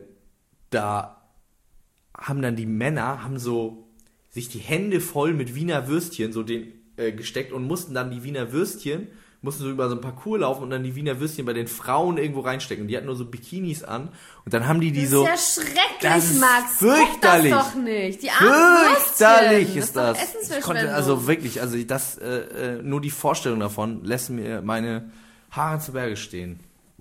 da haben dann die Männer, haben so sich die Hände voll mit Wiener Würstchen so den äh, gesteckt und mussten dann die Wiener Würstchen, mussten so über so ein Parcours laufen und dann die Wiener Würstchen bei den Frauen irgendwo reinstecken. Und die hatten nur so Bikinis an und dann haben die die Das so... ist ja schrecklich, Das ist Max. fürchterlich. Guck das doch nicht. Die armen Fürchterlich Würstchen. ist das. das. Ist doch Ich konnte Essensverschwendung. also wirklich, also das äh, äh, nur die Vorstellung davon lässt mir meine Haare zu Berge stehen.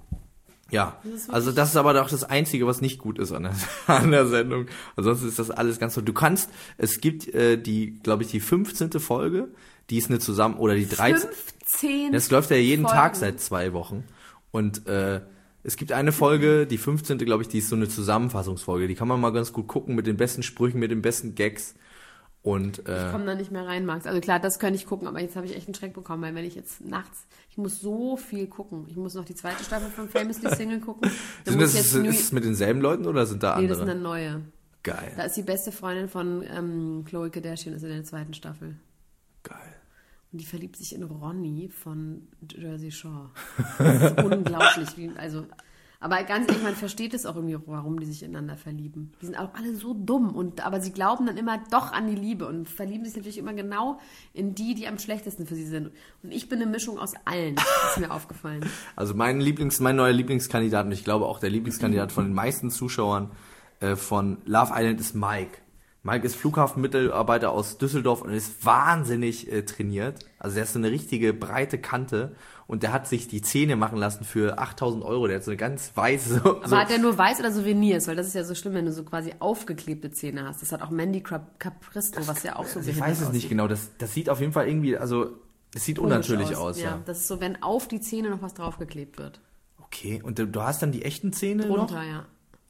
Ja, Das ist also das ist aber doch das Einzige, was nicht gut ist an der, an der Sendung. Ansonsten ist das alles ganz so. Du kannst, es gibt äh, die, glaube ich, die fünfzehnte Folge, die ist eine zusammen, oder die dreizehnte. fünfzehn Das läuft ja jeden Folgen. Tag seit zwei Wochen. Und äh, es gibt eine Folge, die fünfzehnte, glaube ich, die ist so eine Zusammenfassungsfolge. Die kann man mal ganz gut gucken mit den besten Sprüchen, mit den besten Gags. Und äh, Ich komme da nicht mehr rein, Max. Also klar, das könnte ich gucken, aber jetzt habe ich echt einen Schreck bekommen, weil wenn ich jetzt nachts, ich muss so viel gucken. Ich muss noch die zweite Staffel von Famously Single gucken. Dann sind muss das, ich ist, jetzt New- ist es mit denselben Leuten oder sind da Nee, das andere? ist eine neue. Geil, Da ist die beste Freundin von ähm, Khloe Kardashian, ist in der zweiten Staffel. geil. Und die verliebt sich in Ronnie von Jersey Shore. Das ist unglaublich. Wie, also, aber ganz ehrlich, man versteht es auch irgendwie, warum die sich ineinander verlieben. Die sind auch alle so dumm. Und, aber sie glauben dann immer doch an die Liebe und verlieben sich natürlich immer genau in die, die am schlechtesten für sie sind. Und ich bin eine Mischung aus allen. Das ist mir aufgefallen. Also mein Lieblings, mein neuer Lieblingskandidat und ich glaube auch der Lieblingskandidat von den meisten Zuschauern äh, von Love Island ist Mike. Mike ist Flughafenmitarbeiter aus Düsseldorf und ist wahnsinnig äh, trainiert. Also der ist so eine richtige breite Kante und der hat sich die Zähne machen lassen für achttausend Euro. Der hat so eine ganz weiße... So, Aber so, hat der nur weiß oder Souvenirs? Weil das ist ja so schlimm, wenn du so quasi aufgeklebte Zähne hast. Das hat auch Mandy Cap- Capristo, was ja auch so ich behindert weiß es nicht aussieht. genau. Das, das sieht auf jeden Fall irgendwie... Also es sieht Komisch unnatürlich aus, ja. Ja, das ist so, wenn auf die Zähne noch was draufgeklebt wird. Okay, und du, du hast dann die echten Zähne noch? Drunter, ja.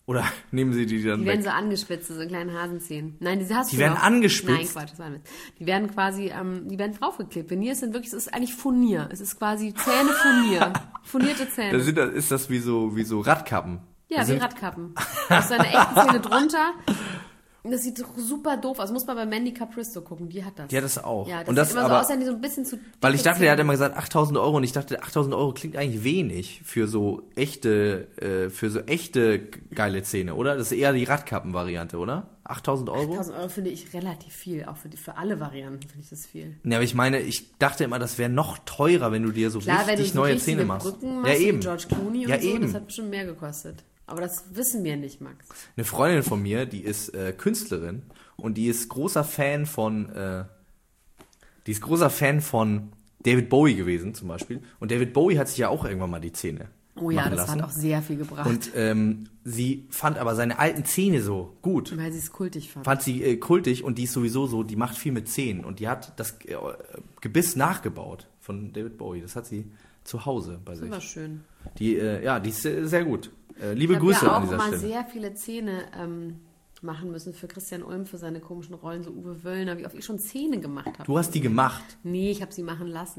Oder nehmen sie die dann Die weg? werden so angespitzt, so in kleinen Hasenzähnen. Nein, diese hast Die du werden noch. angespitzt? Nein, Quatsch, das war ein Witz. Die werden quasi, ähm, die werden draufgeklebt. Veneers sind wirklich, es ist eigentlich Furnier. Es ist quasi Zähne Furnier. Furnierte Zähne. Da sind, ist das wie so, wie so Radkappen. Ja, Das wie sind, Radkappen. Da ist eine echte Zähne drunter. Das sieht so super doof aus. Muss man bei Mandy Capristo gucken. Die hat das. Die hat das auch. Ja, das, Und das sieht immer aber, so aus, als wenn die so ein bisschen zu Weil ich dicke dachte, der hat Zähne- immer gesagt achttausend Euro und ich dachte, achttausend Euro klingt eigentlich wenig für so echte, äh, für so echte geile Zähne, oder? Das ist eher die Radkappen-Variante, oder? achttausend Euro? achttausend Euro finde ich relativ viel. Auch für, die, für alle Varianten finde ich das viel. Ja, aber ich meine, ich dachte immer, das wäre noch teurer, wenn du dir so Klar, wenn du richtig so neue richtige Zähne machst. Brücken machst, Ja, wie eben. George Clooney und Ja, so, eben. das hat bestimmt mehr gekostet. Aber das wissen wir nicht, Max. Eine Freundin von mir, die ist äh, Künstlerin und die ist großer Fan von, äh, die ist großer Fan von David Bowie gewesen zum Beispiel. Und David Bowie hat sich ja auch irgendwann mal die Zähne Oh ja, machen das lassen. hat auch sehr viel gebracht. Und ähm, sie fand aber seine alten Zähne so gut. weil sie es kultig fand. Fand sie äh, kultig und die ist sowieso so, die macht viel mit Zähnen. Und die hat das äh, Gebiss nachgebaut von David Bowie. Das hat sie zu Hause bei Das sich. war schön. Die, äh, ja, die ist äh, sehr gut. Äh, liebe Ich habe Grüße ja auch an dieser mal Stelle. sehr viele Zähne ähm, machen müssen für Christian Ulm, für seine komischen Rollen, so Uwe Wöllner, wie oft ich schon Zähne gemacht habe. Du hast die gemacht. Nee, ich habe sie machen lassen.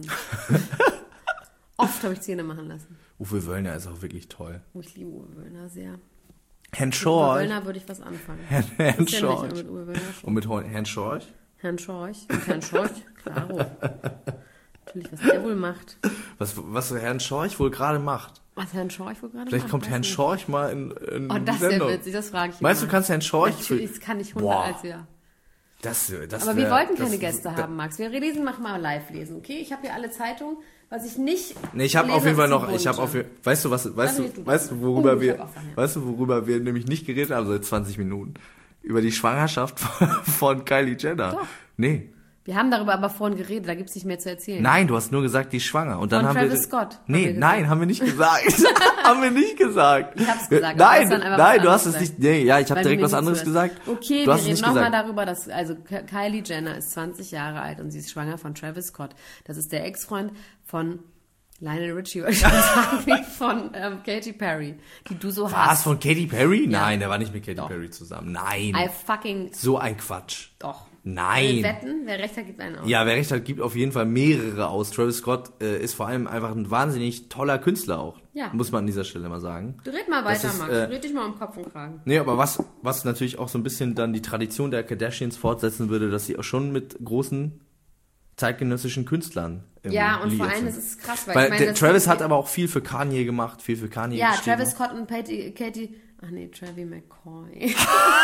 Oft habe ich Zähne machen lassen. Uwe Wöllner ist auch wirklich toll. Oh, ich liebe Uwe Wöllner sehr. Herrn Mit Uwe Schorch. Wöllner würde ich was anfangen. Herrn, Was Herrn ist denn Schorch. nicht mit Uwe Wöllner schon? Und mit Ho- Herrn Schorch? Herrn Schorch. Und Herrn Schorch, klaro. Natürlich, was der wohl macht. Was, was Herrn Schorch wohl gerade macht. Was Herrn Schorch wohl gerade Vielleicht macht. kommt weiß Herrn nicht. Schorch mal in, in Oh, das die wäre Sendung. witzig, das frage ich ihn Meinst du, mal. kannst Herrn Schorch... Natürlich, das kann ich hundert Boah. als ja. Das, das Aber wär, wir wollten keine das, Gäste da- haben, Max. Wir lesen, mach mal live lesen, okay? Ich habe hier alle Zeitungen. Was ich nicht. Nee, ich habe lese, auf jeden Fall ist noch, die ich habe bunte. auf jeden- weißt du was, weißt Dann red du, du weißt doch. du, worüber Oh, ich wir, hab auch Sachen, ja. weißt du, worüber wir nämlich nicht geredet haben seit zwanzig Minuten? Über die Schwangerschaft von, von Kylie Jenner. Doch. Nee. Wir haben darüber aber vorhin geredet, da gibt es nicht mehr zu erzählen. Nein, du hast nur gesagt, die ist schwanger. Und dann Von haben Travis wir, Scott, haben Nee, wir gesagt. nein, haben wir nicht gesagt. haben wir nicht gesagt. Ich hab's gesagt, aber du Nein, hast dann einfach nein, was du hast es anderes nicht, nee, ja, ich habe Weil direkt du was mir anderes nicht gesagt. zuhörst. Okay, du wir hast es reden nicht nochmal gesagt. darüber, dass, also K- Kylie Jenner ist zwanzig Jahre alt und sie ist schwanger von Travis Scott. Das ist der Ex-Freund von Lionel Richie, wollte ich schon sagen, wie von ähm, Katy Perry, die du so Was, hast. von Katy Perry? Ja. Nein, der war nicht mit Katy Doch. Perry zusammen. Nein. I fucking, So ein Quatsch. doch. Nein. Wir wetten, wer recht hat, gibt einen aus. Ja, wer recht hat, gibt auf jeden Fall mehrere aus. Travis Scott äh, ist vor allem einfach ein wahnsinnig toller Künstler auch. Ja. Muss man an dieser Stelle mal sagen. Du red mal Das weiter, ist, Max. äh, Red dich mal um Kopf und Kragen. Nee, aber was, was natürlich auch so ein bisschen dann die Tradition der Kardashians fortsetzen würde, dass sie auch schon mit großen zeitgenössischen Künstlern irgendwie Ja, und vor liiert allem, sind. das ist krass, weil, Weil ich meine, der das Travis sind- hat aber auch viel für Kanye gemacht, viel für Kanye Ja, geschrieben. Travis Scott und Patty, Katy, ach nee, Travis McCoy.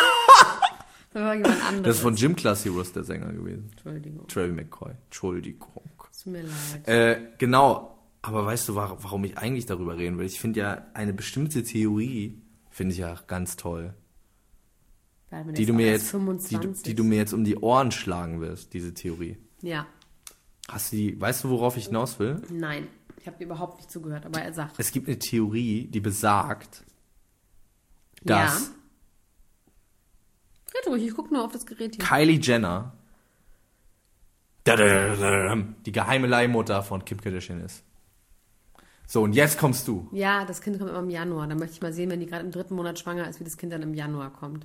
Das war jemand anderes. Das ist von Gym Class Heroes der Sänger gewesen. Entschuldigung, Travis McCoy. Entschuldigung. tut mir leid. Äh, genau. Aber weißt du, wa- warum ich eigentlich darüber reden will? Ich finde ja eine bestimmte Theorie, finde ich ja ganz toll, Weil man die ist du auch mir erst jetzt, die, du- fünfundzwanzig. die du mir jetzt um die Ohren schlagen wirst, diese Theorie. Ja, Hast du die, weißt du, worauf ich hinaus will? nein. Ich habe dir überhaupt nicht zugehört, aber er sagt. Es gibt eine Theorie, die besagt, dass Ja. Red ruhig, ich gucke nur auf das Gerät hier. Kylie Jenner die geheime Leihmutter von Kim Kardashian ist. So, und jetzt kommst du. Ja, das Kind kommt immer im Januar. Dann möchte ich mal sehen, wenn die gerade im dritten Monat schwanger ist, wie das Kind dann im Januar kommt.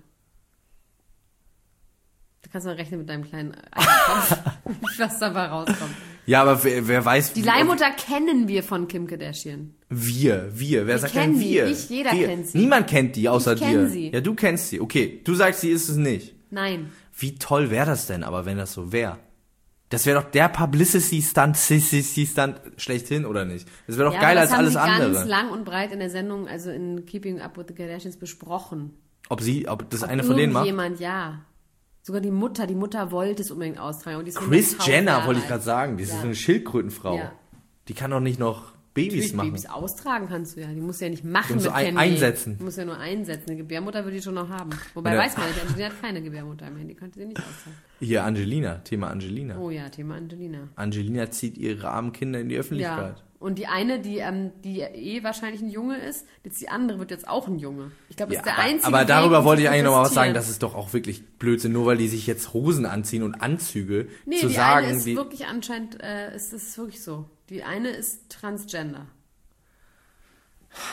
Da kannst du mal rechnen mit deinem kleinen Kopf, was dabei rauskommt. Ja, aber wer, wer weiß... Die Leihmutter kennen wir von Kim Kardashian. Wir, wir. Wer Wir sagt kennen denn die, wir? ich, jeder wir. kennt sie. Niemand kennt die außer Ich kenn dir. sie. Ja, du kennst sie. Okay, du sagst, sie ist es nicht. Nein. Wie toll wäre das denn, aber wenn das so wäre? Das wäre doch der Publicity-Stunt Stunt schlechthin, oder nicht? Das wäre doch Ja, geiler aber das als alles haben sie andere. ganz lang und breit in der Sendung, also in Keeping Up with the Kardashians, besprochen. Ob sie, ob das Ob eine von denen macht? Irgendjemand, ja. Sogar die Mutter, die Mutter wollte es unbedingt austragen. Und die ist Chris hunderttausend Jenner, Jahre wollte ich alt. gerade sagen. Die ist Ja. so eine Schildkrötenfrau. Ja. Die kann doch nicht noch Babys Natürlich, machen. Babys austragen kannst du ja. Die musst du ja nicht machen Die musst mit du ein- Kanye. einsetzen. Die musst du ja nur einsetzen. Eine Gebärmutter würde die schon noch haben. Wobei, Ja. weiß man nicht, Angelina hat keine Gebärmutter mehr. Die könnte sie nicht austragen. Hier, Angelina. Thema Angelina. Oh ja, Thema Angelina. Angelina zieht ihre armen Kinder in die Öffentlichkeit. Ja. Und die eine, die, ähm, die eh wahrscheinlich ein Junge ist, jetzt die andere wird jetzt auch ein Junge. Ich glaube, das Ja, ist der aber, einzige aber Weg, darüber um wollte zu ich eigentlich noch mal was sagen. protestieren. Das ist doch auch wirklich Blödsinn. Nur weil die sich jetzt Hosen anziehen und Anzüge Nee, zu die sagen, eine ist die, wirklich anscheinend, äh, ist es wirklich so. Die eine ist Transgender.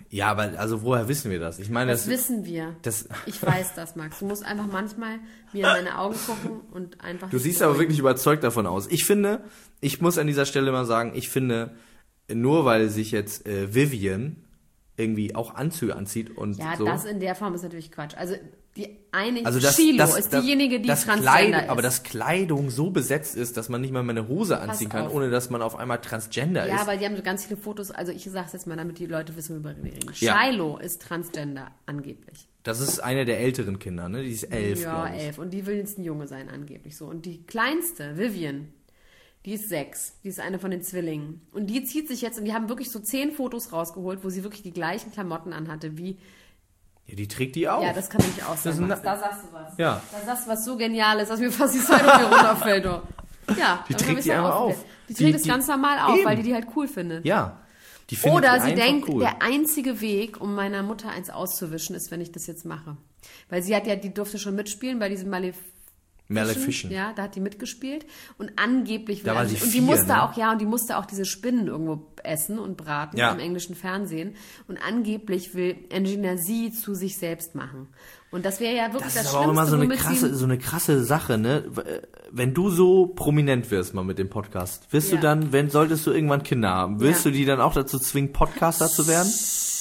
Ja, aber also woher wissen wir das? Ich meine, Das, das, wissen wir. das Ich weiß das, Max. Du musst einfach manchmal mir in meine Augen gucken und einfach... Du siehst aber wirklich überzeugt davon aus. Ich finde, ich muss an dieser Stelle mal sagen, ich finde, nur weil sich jetzt äh, Vivian irgendwie auch Anzüge anzieht und Ja, so. das in der Form ist natürlich Quatsch. Also die eine Also das, Chilo das, ist das, diejenige, die das Transgender Kleid, ist. Aber dass Kleidung so besetzt ist, dass man nicht mal mehr eine Hose anziehen kann, auf. ohne dass man auf einmal Transgender Ja, ist. weil die haben so ganz viele Fotos. Also ich sag's jetzt mal, damit die Leute wissen, worüber wir reden. Ja. Shiloh ist Transgender, angeblich. Das ist eine der älteren Kinder, ne? Die ist elf, Ja, glaube ich. elf. Und die will jetzt ein Junge sein, angeblich so. Und die kleinste, Vivian, die ist sechs. Die ist eine von den Zwillingen. Und die zieht sich jetzt, und die haben wirklich so zehn Fotos rausgeholt, wo sie wirklich die gleichen Klamotten anhatte wie... Ja, die trägt die auch. Ja, das kann ich auch ist sagen. ein- Max. Da sagst du was. Ja. Da sagst du was so Geniales, dass mir fast die Zeitung hier runterfällt. Oh. Ja, Die damit trägt hab ich's die auch einfach aufgeklärt. auf. Die Die- trägt es die- ganz normal auf, Eben. weil die die halt cool findet. Ja. Die findet Oder die sie einfach denkt, cool. der einzige Weg, um meiner Mutter eins auszuwischen, ist, wenn ich das jetzt mache. Weil sie hat ja, die durfte schon mitspielen bei diesem Malef Maleficent. Ja, da hat die mitgespielt und angeblich Da war will- sie und die vier, musste ne? auch ja und die musste auch diese Spinnen irgendwo essen und braten Ja. im englischen Fernsehen und angeblich will Angelina sie zu sich selbst machen und das wäre ja wirklich Das das, ist aber auch immer so eine womit krasse, sie, so eine krasse Sache, ne? Wenn du so prominent wirst mal mit dem Podcast, wirst Ja. du dann, wenn solltest du irgendwann Kinder haben, willst Ja. du die dann auch dazu zwingen, Podcaster zu werden?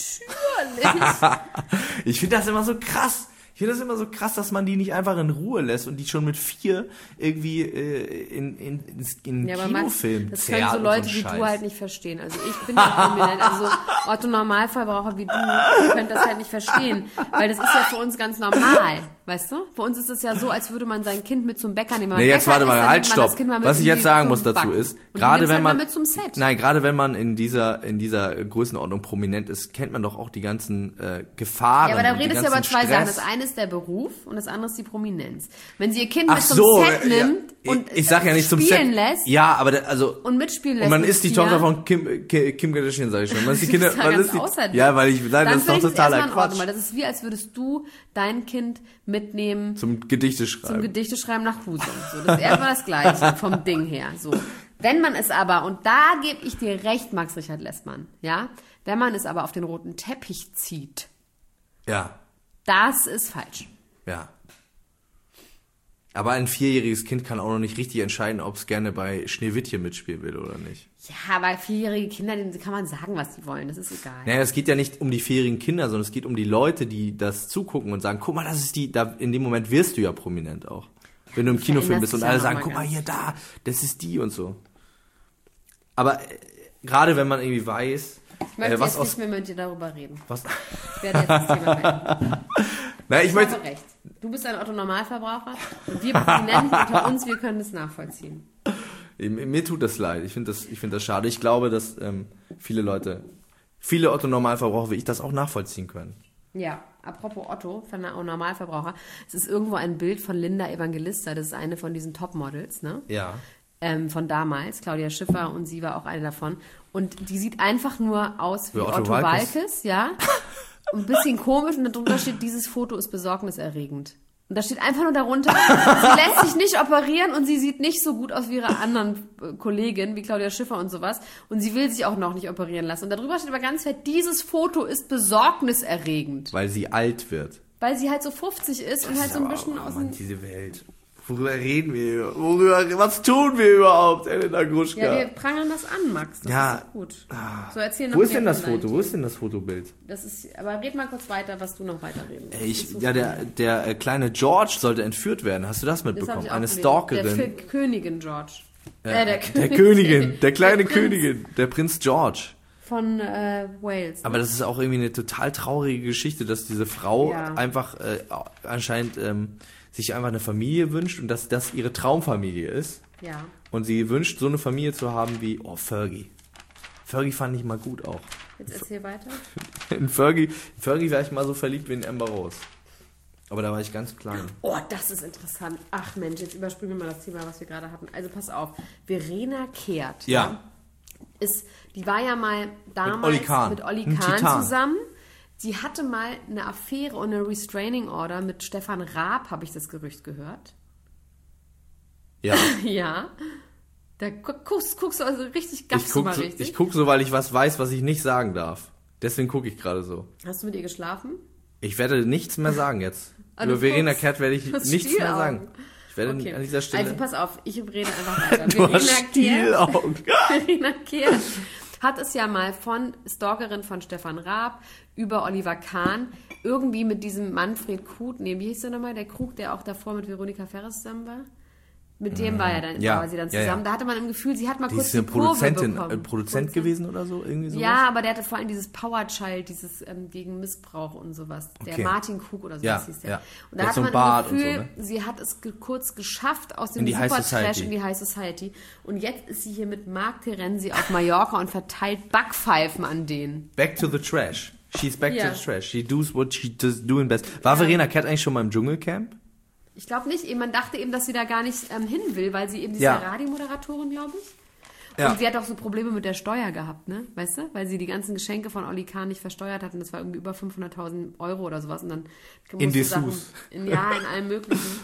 Ich finde das immer so krass. Ich finde das immer so krass, dass man die nicht einfach in Ruhe lässt und die schon mit vier irgendwie äh, in, in, ins- in ja, aber Max, Kinofilm das zerrt können so und Leute ein wie Scheiß. du halt nicht verstehen. Also ich bin ja prominent, also Otto Normalverbraucher wie du, die können das halt nicht verstehen, weil das ist ja für uns ganz normal, weißt du? Für uns ist es ja so, als würde man sein Kind mit zum Bäcker nehmen. Wenn man Nee, jetzt Bäcker warte ist, mal, dann halt, nimmt man das stopp. Kind mal mit Was ich in jetzt die- sagen zum muss dazu Backen. ist, Und die gerade nimmt's wenn halt man, mal mit zum Set. nein, gerade wenn man in dieser, in dieser Größenordnung prominent ist, kennt man doch auch die ganzen äh, Gefahren. Ja, aber da und die redest du über ganzen zwei Sachen. Stress. Das eine ist der Beruf und das andere ist die Prominenz. Wenn sie ihr Kind Ach mit zum so, Set ja, nimmt und ich sag ja nicht zum Set. spielen lässt Ja, aber da, also und mitspielen lässt. und man mit ist die Tia, Tochter von Kim, Kim, Kim Kardashian, sag ich schon. Man ist die Du Kinder, bist ja man ganz ist die, außer dir. ja, weil ich, nein, Dann das ist doch finde ich das totaler erstmal in Ordnung, Quatsch. weil das ist wie, als würdest du dein Kind mitnehmen Zum Gedichte zum schreiben. Gedichte schreiben nach Husum. So, das ist erstmal das Gleiche vom Ding her. So. Wenn man es aber, und da gebe ich dir recht, Max Richard Lessmann, ja, wenn man es aber auf den roten Teppich zieht, Ja, das ist falsch. ja. Aber ein vierjähriges Kind kann auch noch nicht richtig entscheiden, ob es gerne bei Schneewittchen mitspielen will oder nicht. Ja, aber vierjährige Kinder, denen kann man sagen, was sie wollen. Das ist egal. Naja, es geht ja nicht um die vierjährigen Kinder, sondern es geht um die Leute, die das zugucken und sagen, guck mal, das ist die, da in dem Moment wirst du ja prominent auch. Wenn du im du Kinofilm bist veränderst und dich ja alle noch sagen, mal guck mal ganz. hier, da, das ist die und so. Aber äh, gerade wenn man irgendwie weiß, Ich möchte äh, was jetzt aus... nicht mehr mit dir darüber reden. Was, Ich werde jetzt das Thema beenden. na, ich Ich möchte... habe recht. Du bist ein Otto-Normalverbraucher und wir Prominenten unter uns, wir können das nachvollziehen. Mir tut das leid. Ich finde das, ich finde das schade. Ich glaube, dass ähm, viele Leute, viele Otto-Normalverbraucher wie ich das auch nachvollziehen können. Ja, apropos Otto, von der Normalverbraucher. Es ist irgendwo ein Bild von Linda Evangelista, das ist eine von diesen Topmodels, ne? Ja. Ähm, von damals, Claudia Schiffer, und sie war auch eine davon. Und die sieht einfach nur aus wie Wie Otto Otto, Waalkes. Waalkes, ja. Ein bisschen komisch und darunter steht, dieses Foto ist besorgniserregend. Und da steht einfach nur darunter, sie lässt sich nicht operieren und sie sieht nicht so gut aus wie ihre anderen äh, Kolleginnen, wie Claudia Schiffer und sowas. Und sie will sich auch noch nicht operieren lassen. Und darüber steht aber ganz fett, dieses Foto ist besorgniserregend. Weil sie alt wird. Weil sie halt so fünfzig ist und halt so ein bisschen oh, aus Mann, dem... diese Welt. Worüber reden wir? Worüber, was tun wir überhaupt, Elena Gruschka? Ja, wir prangern das an, Max. Das Ja. ist doch gut. So, erzähl noch Wo ist mehr denn das von deinem Foto? Wo ist denn das Fotobild? Das ist, aber red mal kurz weiter, was du noch weiterreden willst. Ich, Das ist so ja, viel. der, der äh, kleine George sollte entführt werden. Hast du das Das hab mitbekommen? ich auch Eine gelesen. Stalkerin. Der F- Königin George. Ja, äh, der, der Königin, der kleine Prinz Königin, der Prinz George. Von äh, Wales. Aber das ist auch irgendwie eine total traurige Geschichte, dass diese Frau Ja. einfach äh, anscheinend ähm, sich einfach eine Familie wünscht und dass das ihre Traumfamilie ist. Ja. Und sie wünscht, so eine Familie zu haben wie, oh, Fergie. Fergie fand ich mal gut auch. Jetzt erzähl weiter. In Fergie, in Fergie wäre ich mal so verliebt wie in Amber Rose. Aber da war ich ganz klein. Oh, das ist interessant. Ach Mensch, jetzt überspringen wir mal das Thema, was wir gerade hatten. Also pass auf, Verena Kehrt. Ja. Ist, die war ja mal damals Olli Kahn. mit Olli Ein Kahn Titan. zusammen. Sie hatte mal eine Affäre und eine Restraining Order mit Stefan Raab, habe ich das Gerücht gehört. Ja. Ja. Da gu- guckst, guckst du also richtig, Ich gaffst du gucke mal so, richtig. ich guck so, weil ich was weiß, was ich nicht sagen darf. Deswegen gucke ich gerade so. Hast du mit ihr geschlafen? Ich werde nichts mehr sagen jetzt. Ah, Über du Verena guckst. Kehrt werde ich Du hast nichts mehr Stielaugen. sagen. Ich werde Okay. an dieser Stelle... Also pass auf, ich rede einfach weiter. du hast Kehrt, Stielaugen. Verena Kehrt hat es ja mal von Stalkerin von Stefan Raab über Oliver Kahn irgendwie mit diesem Manfred Krug, nee, wie hieß der nochmal? Der Krug, der auch davor mit Veronika Ferres zusammen war? Mit dem war, ja dann, Ja, war sie dann ja, zusammen. ja. Da hatte man im Gefühl, sie hat mal Die kurz ist die eine Kurve Produzentin, bekommen. äh, Produzent gewesen oder so? Irgendwie sowas? Ja, aber der hatte vor allem dieses Power Child, dieses ähm, gegen Missbrauch und sowas. Der Okay. Martin Krug oder sowas Ja, hieß der. ja. Und Der da hat hatte so man einen Bart das und Gefühl, so, ne? sie hat es ge kurz geschafft aus dem In die High Super-Trash Society. in die High Society. Und jetzt ist sie hier mit Marc Terenzi auf Mallorca und verteilt Backpfeifen an denen. Back to the trash. She's back Ja. to the trash. She does what she does doing best. War Verena Kehrt eigentlich schon mal im Dschungelcamp? Ich glaube nicht, man dachte eben, dass sie da gar nicht ähm, hin will, weil sie eben, die ist Ja. ja Radiomoderatorin, glaube ich. Ja. Und sie hat auch so Probleme mit der Steuer gehabt, ne? Weißt du? Weil sie die ganzen Geschenke von Olli Kahn nicht versteuert hat und das war irgendwie über fünfhunderttausend Euro oder sowas. Und dann In musste Sachen- Dessous. in, Ja, in allem Möglichen.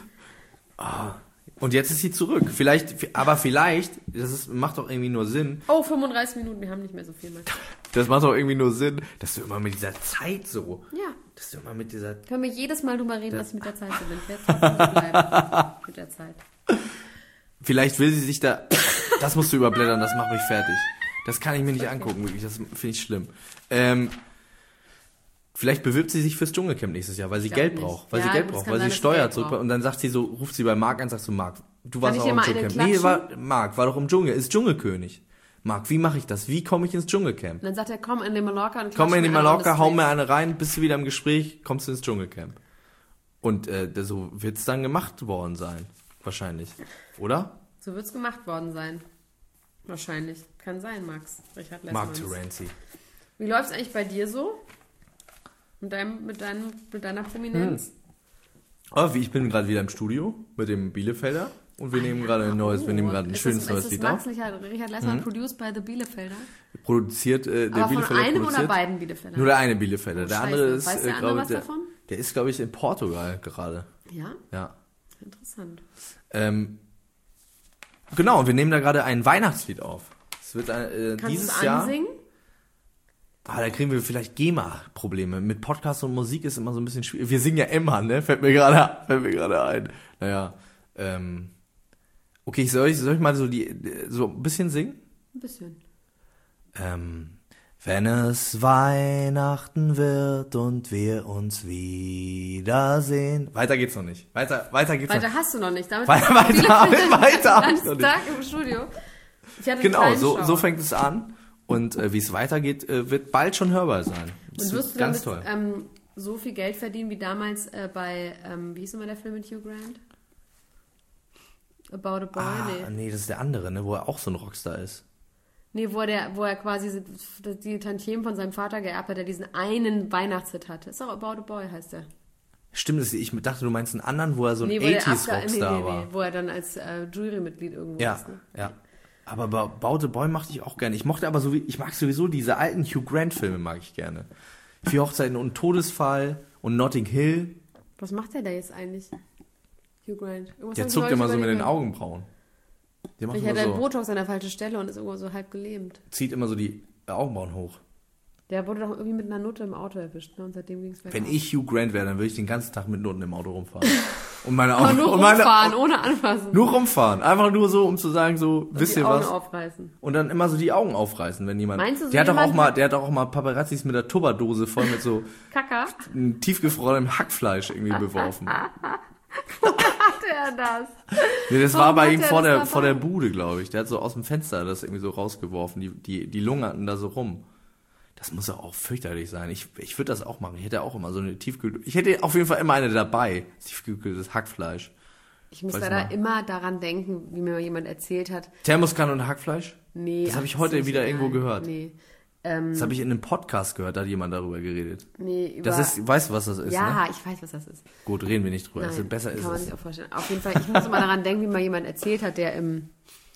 Und jetzt ist sie zurück. Vielleicht, aber vielleicht, das ist, macht doch irgendwie nur Sinn. Oh, fünfunddreißig Minuten, wir haben nicht mehr so viel mehr. Das macht doch irgendwie nur Sinn, dass du immer mit dieser Zeit so, Ja, dass du immer mit dieser, können wir jedes Mal drüber reden, was ich mit der Zeit so bin. Jetzt lassen wir bleiben mit der Zeit. vielleicht will sie sich da, das musst du überblättern, das macht mich fertig. Das kann ich mir nicht angucken, wirklich, das finde ich schlimm. Ähm, vielleicht bewirbt sie sich fürs Dschungelcamp nächstes Jahr, weil sie Ich glaub Geld nicht. braucht, weil Ja, sie Geld das braucht, kann weil sein, sie dass sie Steuer Geld zurück braucht. und dann sagt sie so, ruft sie bei Marc an, sagst du, Marc, du warst ich auch dir im mal eine Dschungelcamp. Nee, klatschen? war, Marc, war doch im Dschungel, ist Dschungelkönig. Marc, wie mache ich das? Wie komme ich ins Dschungelcamp? Und dann sagt er, komm in die Mallorca und Komm klatsch in die mir eine Mallorca, Runde hau straight. mir eine rein, bist du wieder im Gespräch, kommst du ins Dschungelcamp. Und äh, so wird's dann gemacht worden sein. Wahrscheinlich. Oder? So wird's gemacht worden sein. Wahrscheinlich. Kann sein, Max. Richard Marc Lessmanns. Terenzi. Wie läuft's eigentlich bei dir so? Mit, deinem, mit, deinem, mit deiner Prominenz? Oh, wie, ich bin gerade wieder im Studio mit dem Bielefelder und wir nehmen gerade ein neues, wir nehmen gerade ein Ist schönes das, neues ist Lied das auf. Max Richard, Richard Lessmann, produced by the Bielefelder? Produziert, äh, der Aber von Bielefelder einem produziert. oder beiden Bielefelder? Nur der eine Bielefelder. Der Scheiße. andere ist, Weiß der äh, andere glaube was der, davon? der ist, glaube ich, in Portugal gerade. Ja? Ja. Interessant. Ähm, genau, und wir nehmen da gerade ein Weihnachtslied auf. Es wird äh, Kannst du dieses es Jahr. ansingen? Ah, da kriegen wir vielleicht GEMA-Probleme. Mit Podcast und Musik ist immer so ein bisschen schwierig. Wir singen ja immer, ne? Fällt mir gerade, fällt mir gerade ein. Naja, ähm, okay, soll ich, soll ich mal so die, so ein bisschen singen? Ein bisschen. Ähm, wenn es Weihnachten wird und wir uns wiedersehen. Weiter geht's noch nicht. Weiter, weiter geht's Weiter noch hast du noch nicht. Damit Weiter, hast du weiter, Bielefeld weiter hab den ich noch ganzen nicht. Tag im Studio. Ich hatte einen Genau, kleinen so, Schauer. so fängt es an. Und äh, wie es weitergeht, äh, wird bald schon hörbar sein. Das Und wird wirst du ganz damit toll. ähm, so viel Geld verdienen wie damals äh, bei, ähm, wie hieß immer der Film mit Hugh Grant? About a Boy? Ah, nee. nee, das ist der andere, ne, wo er auch so ein Rockstar ist. Nee, wo, der, wo er quasi die Tantiemen von seinem Vater geerbt hat, der diesen einen Weihnachtshit hatte. Ist auch About a Boy, heißt der. Stimmt, das, ich dachte, du meinst einen anderen, wo er so ein Nee, wo, der achtziger After, nee, Rockstar nee, nee, war. wo er dann als äh, Jurymitglied irgendwo Ja, ist. Ne? ja. Aber Ba- About a Boy mochte ich auch gerne. Ich mochte aber so wie, ich mag sowieso diese alten Hugh Grant Filme mag ich gerne. Vier Hochzeiten und Todesfall und Notting Hill. Was macht der da jetzt eigentlich? Hugh Grant. Irgendwas Der hab ich zuckt neulich immer so mit den überlegt. Augenbrauen. Der macht Vielleicht immer hat er so, Botox an der falschen Stelle und ist irgendwo so halb gelähmt. zieht immer so die Augenbrauen hoch. Der wurde doch irgendwie mit einer Nutte im Auto erwischt, ne? Und seitdem ging es Wenn ich Hugh Grant wäre, dann würde ich den ganzen Tag mit Noten im Auto rumfahren. Und meine Aber Augen, nur und meine, rumfahren, ohne anfassen. Nur rumfahren. Einfach nur so, um zu sagen, so, Und wisst die ihr Augen was? aufreißen. Und dann immer so die Augen aufreißen, wenn jemand. Meinst du, so der hat doch auch jemand mal, hat- der hat doch auch mal Paparazzis mit der Tupperdose voll mit so Kacker. einem tiefgefrorenem Hackfleisch irgendwie beworfen. Hatte er das? Nee, das Warum war bei hat ihm er vor das der, dabei? vor der Bude, glaube ich. Der hat so aus dem Fenster das irgendwie so rausgeworfen. Die, die, die lungerten da so rum. Das muss ja auch fürchterlich sein. Ich, ich würde das auch machen. Ich hätte auch immer so eine tiefgekühlte, ich hätte auf jeden Fall immer eine dabei. Tiefgekühltes Hackfleisch. Ich muss Weiß leider mal. immer daran denken, wie mir jemand erzählt hat. Thermoskanne und Hackfleisch? Nee. Das habe ich ach, heute ist wieder egal. irgendwo gehört. Nee. Ähm, Das habe ich in einem Podcast gehört, da hat jemand darüber geredet. nee, über, Das ist, weißt du, was das ist, ja, ne? ich weiß, was das ist. Gut, reden wir nicht drüber. Nein, Also besser kann ist man es. sich auch vorstellen. Auf jeden Fall, ich muss immer daran denken, wie mal jemand erzählt hat, der im,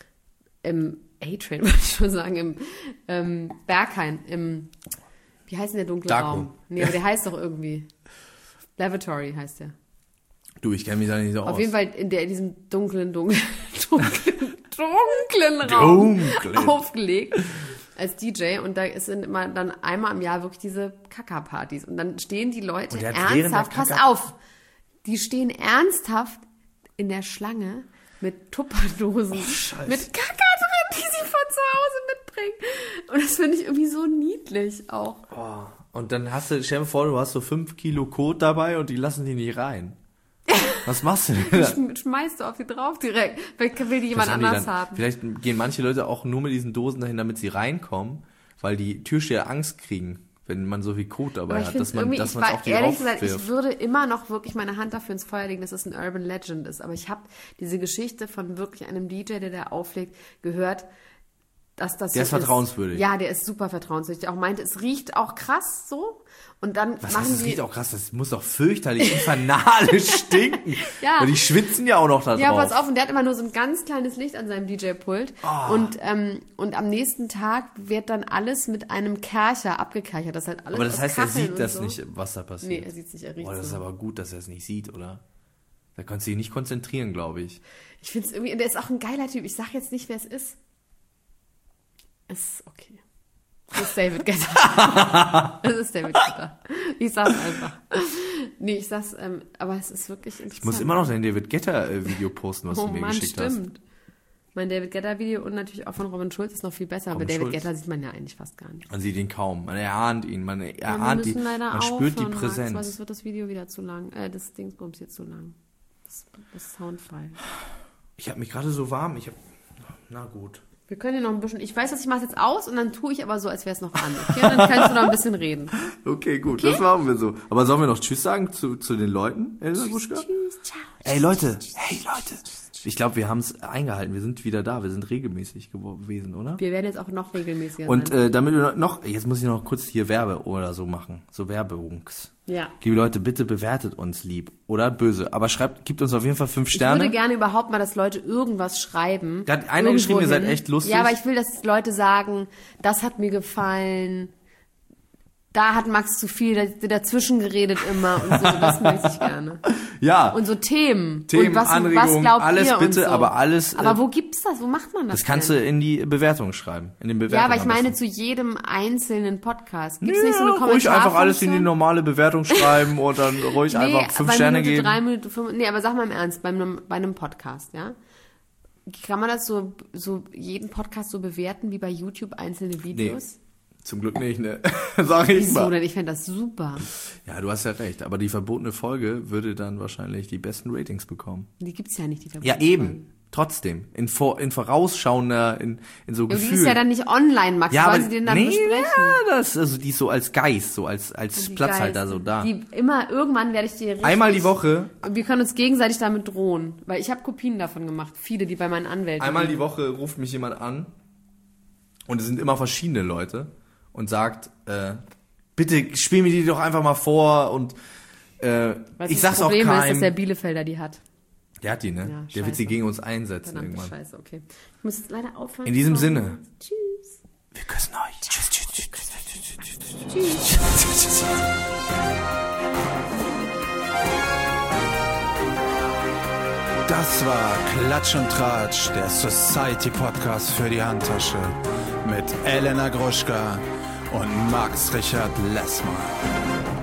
im A-Train, würde ich schon sagen, im ähm, Berghain, im, wie heißt denn der dunkle Dark Raum? Room. Nee, aber der heißt doch irgendwie, Lavatory heißt der. Du, ich kenne mich da nicht so aus. Auf jeden Fall in, der, in diesem dunklen, dunklen, dunklen, dunklen Raum Dunklen. aufgelegt. als D J und da sind immer dann einmal im Jahr wirklich diese Kaka-Partys und dann stehen die Leute Und der hat während der ernsthaft, pass Kaka- auf, die stehen ernsthaft in der Schlange mit Tupperdosen, Scheiße. mit Kaka drin, die sie von zu Hause mitbringen. Und das finde ich irgendwie so niedlich auch. Oh. Und dann hast du, stell dir vor, du hast so fünf Kilo Kot dabei und die lassen die nicht rein. Was machst du denn? da? Sch- Schmeißt du auf die drauf direkt. Vielleicht will die jemand Was haben die anders dann? haben. Vielleicht gehen manche Leute auch nur mit diesen Dosen dahin, damit sie reinkommen, weil die Türsteher Angst kriegen, wenn man so viel Kot dabei Aber ich hat, finde dass man irgendwie, dass ich man es war auf die ehrlich gesagt, ich raufwirft. würde immer noch wirklich meine Hand dafür ins Feuer legen, dass es ein Urban Legend ist. Aber ich habe diese Geschichte von wirklich einem D J, der da auflegt, gehört, dass das Der so ist vertrauenswürdig. Ja, der ist super vertrauenswürdig. Der auch meinte, es riecht auch krass so. Und dann Was machen heißt, das die. riecht auch krass, das muss doch fürchterlich infernale stinken. Ja. Weil die schwitzen ja auch noch da drauf. Ja, pass auf, und der hat immer nur so ein ganz kleines Licht an seinem D J-Pult. Oh. Und, ähm, und am nächsten Tag wird dann alles mit einem Kercher abgekerchert. Das halt alles Aber das aus heißt, er Kacheln sieht und das so. nicht, was da passiert. Nee, er sieht es nicht, er riecht Boah, das ist so. aber gut, dass er es nicht sieht, oder? Da kannst du dich nicht konzentrieren, glaube ich. Ich finde es irgendwie, und der ist auch ein geiler Typ. Ich sag jetzt nicht, wer es ist. Es ist okay. Es ist David Guetta. Es ist David Guetta. Ich sag's einfach. Nee, ich sag's, ähm, aber es ist wirklich interessant. Ich muss immer noch dein David Guetta-Video posten, was Oh du mir Mann, geschickt hast. stimmt. Mein David Guetta-Video und natürlich auch von Robin Schulz ist noch viel besser, aber Robin David Schulz. Guetta sieht man ja eigentlich fast gar nicht. Man sieht ihn kaum, man erahnt ihn, man Ja, wir erahnt ihn, müssen leider man spürt die aufhören, Max, weil Präsenz. sonst wird das Video wieder zu lang. Äh, das Dingsbums hier zu lang. Das, das Soundfile. Ich habe mich gerade so warm, ich habe, na gut. Wir können hier noch ein bisschen, ich weiß, was ich mache jetzt aus und dann tue ich aber so, als wäre es noch an. Okay, und dann kannst du noch ein bisschen reden. Okay, gut, das machen wir so. Aber sollen wir noch Tschüss sagen zu, zu den Leuten, Elsa Gruschka? Tschüss, ciao. Ey Leute, hey Leute. Ich glaube, wir haben es eingehalten, wir sind wieder da, wir sind regelmäßig gewesen, oder? Wir werden jetzt auch noch regelmäßiger Und sein. äh, damit wir noch, jetzt muss ich noch kurz hier Werbe oder so machen, so Werbungs. Ja. Liebe Leute, bitte bewertet uns lieb oder böse, aber schreibt, gibt uns auf jeden Fall fünf Ich Sterne. würde gerne überhaupt mal, dass Leute irgendwas schreiben. Da hat einer geschrieben, ihr seid echt lustig. Ja, aber ich will, dass Leute sagen, das hat mir gefallen, da hat Max zu viel dazwischen geredet immer und so, das möchte ich gerne. Ja. Und so Themen. Themen, und was, Anregungen, was glaubt alles ihr bitte, und so. aber alles, Aber äh, wo gibt's das? Wo macht man das Das kannst denn? du in die Bewertung schreiben. In den Bewertungen Ja, aber ich am meine besten. zu jedem einzelnen Podcast. Gibt's Ja, nicht so eine ruhig Kommentarfunktion? einfach alles in die normale Bewertung schreiben und dann ruhig Nee, einfach fünf bei Sterne Minute geben. Drei, Minute fünf, nee, aber sag mal im Ernst, bei einem, bei einem Podcast, ja? Kann man das so, so jeden Podcast so bewerten wie bei YouTube einzelne Videos? Zum Glück nicht, ne? Sag ich Wieso mal. denn? Ich fände das super. Ja, du hast ja recht. Aber die verbotene Folge würde dann wahrscheinlich die besten Ratings bekommen. Die gibt's ja nicht, die Ja, verbotene eben. Folge. Trotzdem. In, vor, in vorausschauender, in, in so Ja, aber die Gefühl. ist ja dann nicht online, Max. ja, Wollen aber, Sie den dann nee, besprechen? ja, das, also die ist so als Geist, so als, als Die Platzhalter Geister. so da. Die immer, irgendwann werde ich dir richtig... Einmal die Woche, Und wir können uns gegenseitig damit drohen. Weil ich habe Kopien davon gemacht. Viele, die bei meinen Anwälten... einmal die Woche ruft mich jemand an und es sind immer verschiedene Leute und sagt, äh, bitte spiel mir die doch einfach mal vor und äh, Was ich das sag's auch Problem ist, dass keinem. der Bielefelder die hat. Der hat die, ne? Ja, der wird scheiße. sie gegen uns einsetzen Verdammte irgendwann. Scheiße, okay. Ich muss jetzt leider aufhören. In diesem So. Sinne. Tschüss. Wir küssen euch. Tschüss, tschüss, tschüss, tschüss, tschüss, tschüss, tschüss, Tschüss. tschüss, tschüss. Das war Klatsch und Tratsch, der Society Podcast für die Handtasche mit Elena Gruschka und Max Richard Lessmann.